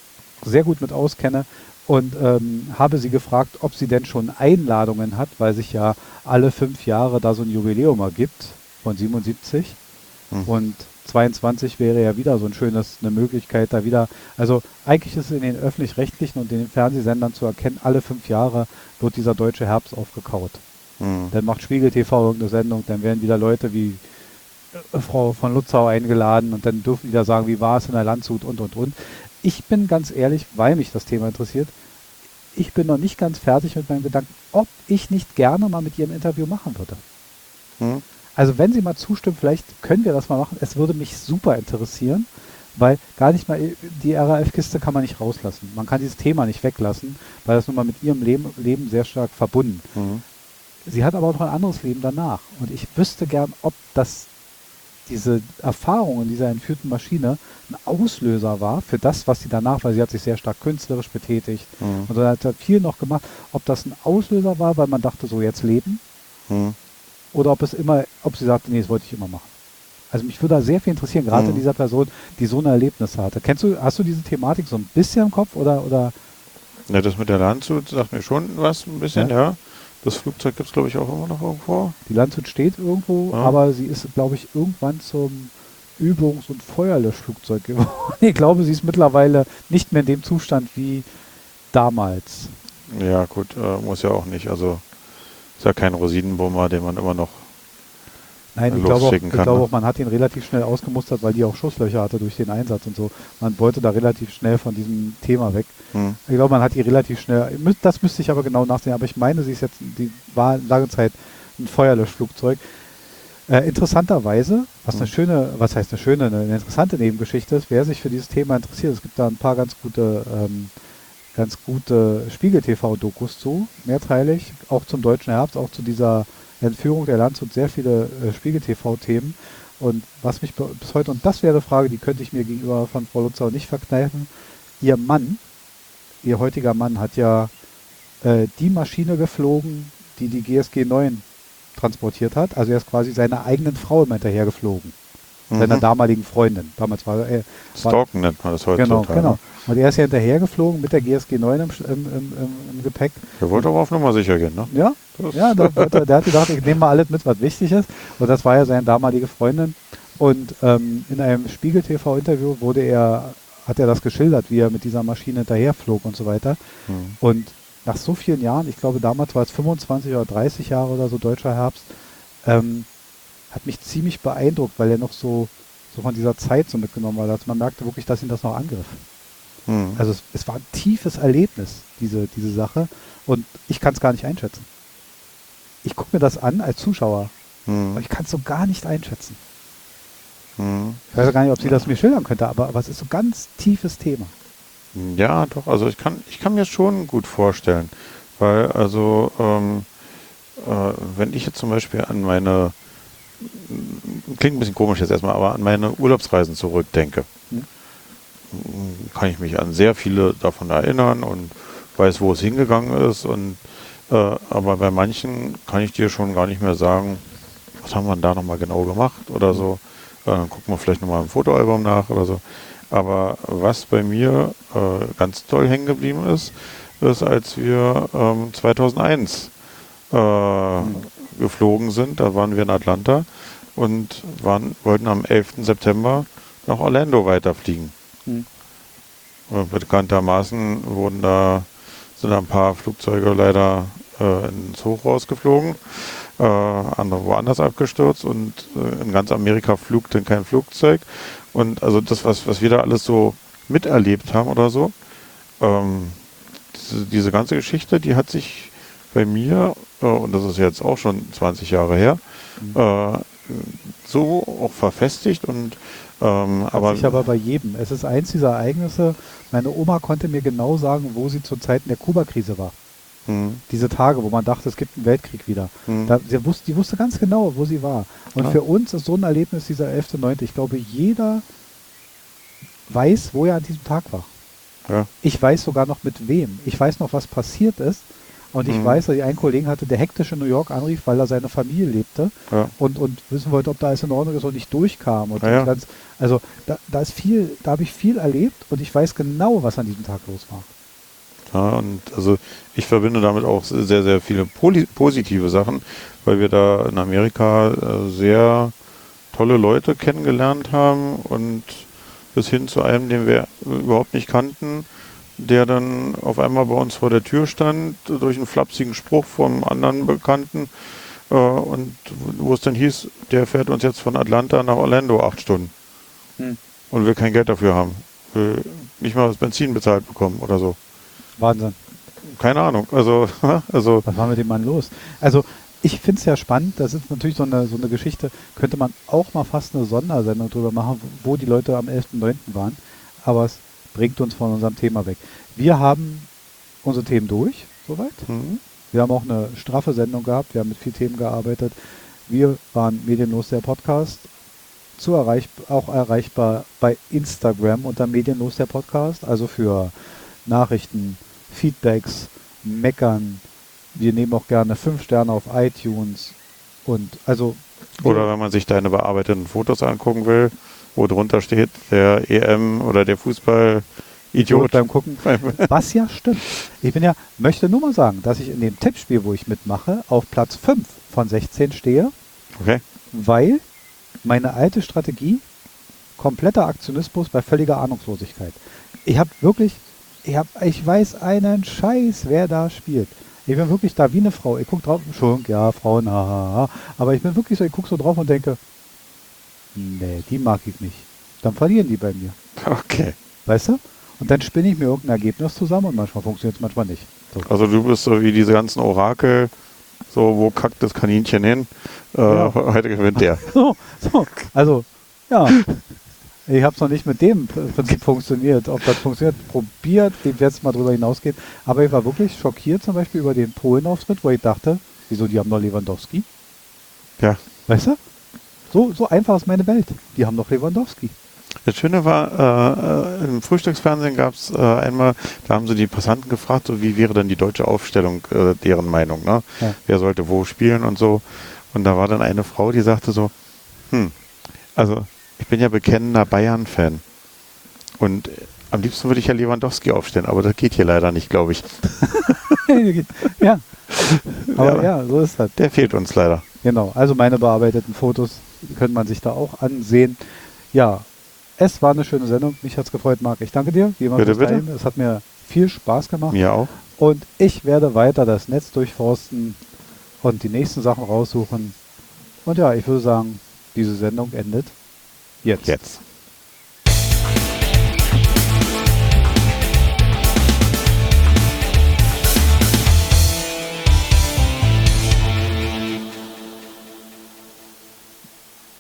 sehr gut mit auskenne und ähm, habe sie gefragt, ob sie denn schon Einladungen hat, weil sich ja alle fünf Jahre da so ein Jubiläum ergibt von siebenundsiebzig Hm. und zweiundzwanzig wäre ja wieder so ein schönes, eine Möglichkeit da wieder, also eigentlich ist es in den öffentlich-rechtlichen und den Fernsehsendern zu erkennen, alle fünf Jahre wird dieser deutsche Herbst aufgekaut. Hm. Dann macht Spiegel T V irgendeine Sendung, dann werden wieder Leute wie äh, Frau von Lutzau eingeladen und dann dürfen die da sagen, wie war es in der Landshut und und und. Ich bin ganz ehrlich, weil mich das Thema interessiert, ich bin noch nicht ganz fertig mit meinem Gedanken, ob ich nicht gerne mal mit ihr ein Interview machen würde. Hm. Also wenn sie mal zustimmt, vielleicht können wir das mal machen. Es würde mich super interessieren, weil gar nicht mal die R A F-Kiste kann man nicht rauslassen. Man kann dieses Thema nicht weglassen, weil das nun mal mit ihrem Leben, Leben sehr stark verbunden. Hm. Sie hat aber auch noch ein anderes Leben danach. Und ich wüsste gern, ob das diese Erfahrung in dieser entführten Maschine ein Auslöser war für das, was sie danach, weil sie hat sich sehr stark künstlerisch betätigt Hm. und so hat sie viel noch gemacht, ob das ein Auslöser war, weil man dachte, so jetzt leben, Hm. oder ob es immer, ob sie sagte, nee, das wollte ich immer machen. Also mich würde da sehr viel interessieren, gerade Mhm. in dieser Person, die so ein Erlebnis hatte. Kennst du, hast du diese Thematik so ein bisschen im Kopf oder, oder? Ja, das mit der Landshut sagt mir schon was, ein bisschen, Ja. ja. Das Flugzeug gibt es, glaube ich, auch immer noch irgendwo. Die Landshut steht irgendwo, Ja. aber sie ist, glaube ich, irgendwann zum Übungs- und Feuerlöschflugzeug geworden. Ich glaube, sie ist mittlerweile nicht mehr in dem Zustand wie damals. Ja, gut, äh, muss ja auch nicht. Also ist ja kein Rosinenbomber, den man immer noch. Nein, ich Losschicken glaube, auch, ich kann, glaube ne? auch, man hat ihn relativ schnell ausgemustert, weil die auch Schusslöcher hatte durch den Einsatz und so. Man wollte da relativ schnell von diesem Thema weg. Hm. Ich glaube, man hat die relativ schnell, mü- das müsste ich aber genau nachsehen, aber ich meine, sie ist jetzt, die war lange Zeit ein Feuerlöschflugzeug. Äh, interessanterweise, was eine Hm. schöne, was heißt eine schöne, eine, eine interessante Nebengeschichte ist, wer sich für dieses Thema interessiert, es gibt da ein paar ganz gute, ähm, ganz gute Spiegel-T V-Dokus zu, mehrteilig, auch zum Deutschen Herbst, auch zu dieser Entführung der Landshut, sehr viele äh, Spiegel-T V-Themen. Und was mich be- bis heute, und das wäre eine Frage, die könnte ich mir gegenüber von Frau Lutzau nicht verkneifen, ihr Mann, ihr heutiger Mann hat ja äh, die Maschine geflogen, die die G S G neun transportiert hat. Also er ist quasi seiner eigenen Frau immer hinterher geflogen. Seiner Mhm. damaligen Freundin. Damals war er... War, Stalken nennt man das heute. genau, total, genau. ne? Und er ist ja hinterher geflogen mit der G S G neun im, Sch- im, im, im, im Gepäck. Der wollte aber auf Nummer sicher gehen, ne? Ja, Das- ja, da, da, der hat gedacht, ich nehme mal alles mit, was wichtig ist. Und das war ja seine damalige Freundin. Und ähm, in einem Spiegel-T V-Interview wurde er, hat er das geschildert, wie er mit dieser Maschine hinterherflog und so weiter. Hm. Und nach so vielen Jahren, ich glaube damals war es fünfundzwanzig oder dreißig Jahre oder so, deutscher Herbst, ähm, hat mich ziemlich beeindruckt, weil er noch so, so von dieser Zeit so mitgenommen war. Also man merkte wirklich, dass ihn das noch angriff. Hm. Also es, es war ein tiefes Erlebnis, diese, diese Sache. Und ich kann es gar nicht einschätzen. Ich gucke mir das an als Zuschauer, Hm. aber ich kann es so gar nicht einschätzen. Hm. Ich weiß ja gar nicht, ob sie das mir schildern könnte, aber, aber es ist so ein ganz tiefes Thema. Ja, doch, also ich kann, ich kann mir schon gut vorstellen, weil also ähm, äh, wenn ich jetzt zum Beispiel an meine, klingt ein bisschen komisch jetzt erstmal, aber an meine Urlaubsreisen zurückdenke, Hm. kann ich mich an sehr viele davon erinnern und weiß, wo es hingegangen ist und äh, aber bei manchen kann ich dir schon gar nicht mehr sagen, was haben wir denn da nochmal genau gemacht oder so. Äh, dann gucken wir vielleicht nochmal im Fotoalbum nach oder so. Aber was bei mir äh, ganz toll hängen geblieben ist, ist, als wir ähm, zweitausendeins äh, geflogen sind, da waren wir in Atlanta und waren, wollten am elften September nach Orlando weiterfliegen. Hm. Äh, bekanntermaßen wurden da, sind da ein paar Flugzeuge leider äh, ins Hochhaus geflogen, äh, andere woanders abgestürzt und äh, in ganz Amerika flog dann kein Flugzeug. Und also das, was, was wir da alles so miterlebt haben oder so, ähm, diese, diese ganze Geschichte, die hat sich bei mir, äh, und das ist jetzt auch schon zwanzig Jahre her, Mhm. äh, so auch verfestigt und ähm, Hat aber, sich aber bei jedem. Es ist eins dieser Ereignisse, meine Oma konnte mir genau sagen, wo sie zu Zeiten der Kuba-Krise war. hm, Diese Tage, wo man dachte, es gibt einen Weltkrieg wieder. hm, Da, sie wusste, die wusste ganz genau, wo sie war. Und Ja. für uns ist so ein Erlebnis dieser elfter neunte Ich glaube, jeder weiß, wo er an diesem Tag war. ja, Ich weiß sogar noch mit wem. Ich weiß noch, was passiert ist, Und ich Mhm. weiß, dass ich einen Kollegen hatte, der hektisch in New York anrief, weil er seine Familie lebte Ja. und, und wissen wollte, ob da alles in Ordnung ist und nicht durchkam. Und Ja, ja. ganz, also da, da ist viel, da habe ich viel erlebt und ich weiß genau, was an diesem Tag los war. Ja, und also ich verbinde damit auch sehr, sehr viele poli- positive Sachen, weil wir da in Amerika äh, sehr tolle Leute kennengelernt haben und bis hin zu einem, den wir überhaupt nicht kannten, der dann auf einmal bei uns vor der Tür stand, durch einen flapsigen Spruch vom anderen Bekannten äh, und wo es dann hieß, der fährt uns jetzt von Atlanta nach Orlando acht Stunden Hm. und wir kein Geld dafür haben. Wir nicht mal das Benzin bezahlt bekommen oder so. Wahnsinn. Keine Ahnung. Also, also Was war mit dem Mann los? Also ich finde es ja spannend, das ist natürlich so eine, so eine Geschichte, könnte man auch mal fast eine Sondersendung drüber machen, wo die Leute am elften neunten waren, aber es bringt uns von unserem Thema weg. Wir haben unsere Themen durch, soweit. hm, Wir haben auch eine straffe Sendung gehabt, wir haben mit vielen Themen gearbeitet. Wir waren Medienlos, der Podcast, zu erreich, auch erreichbar bei Instagram unter Medienlos, der Podcast, also für Nachrichten, Feedbacks, Meckern. Wir nehmen auch gerne fünf Sterne auf iTunes und also oder wenn man sich deine bearbeiteten Fotos angucken will, wo drunter steht, der E M oder der Fußball Idiot beim Gucken, was ja stimmt. Ich bin ja, möchte nur mal sagen, dass ich in dem Tippspiel, wo ich mitmache, auf Platz fünf von sechzehn stehe, Okay. weil meine alte Strategie, kompletter Aktionismus bei völliger Ahnungslosigkeit. Ich habe wirklich, ich, hab, ich weiß einen Scheiß, wer da spielt. Ich bin wirklich da wie eine Frau. Ich gucke drauf, schon, ja, Frauen, haha. Aber ich bin wirklich so, ich gucke so drauf und denke, nee, die mag ich nicht. Dann verlieren die bei mir. Okay. Weißt du? Und dann spinne ich mir irgendein Ergebnis zusammen und manchmal funktioniert es, manchmal nicht. So. Also du bist so wie diese ganzen Orakel, so wo kackt das Kaninchen hin? Äh, Ja. Heute gewinnt der. So, so. Also, ja. Ich habe es noch nicht mit dem Prinzip funktioniert. Ob das funktioniert, probiert, wie jetzt mal drüber hinausgeht. Aber ich war wirklich schockiert zum Beispiel über den Polen-Auftritt, wo ich dachte, wieso, die haben doch Lewandowski? Ja. Weißt du? So, so einfach ist meine Welt. Die haben doch Lewandowski. Das Schöne war, äh, im Frühstücksfernsehen gab es äh, einmal, da haben sie die Passanten gefragt, so wie wäre denn die deutsche Aufstellung, äh, deren Meinung, ne? Ja. Wer sollte wo spielen und so. Und da war dann eine Frau, die sagte so, hm, also ich bin ja bekennender Bayern-Fan und äh, am liebsten würde ich ja Lewandowski aufstellen, aber das geht hier leider nicht, glaube ich. Ja. Aber Ja. ja, so ist das. Der fehlt uns leider. Genau, also meine bearbeiteten Fotos könnte man sich da auch ansehen. Ja, es war eine schöne Sendung. Mich hat es gefreut, Marc. Ich danke dir. Wie immer Bitte, fürs bitte. Teilnehmen. Es hat mir viel Spaß gemacht. Mir auch. Und ich werde weiter das Netz durchforsten und die nächsten Sachen raussuchen. Und ja, ich würde sagen, diese Sendung endet jetzt. Jetzt.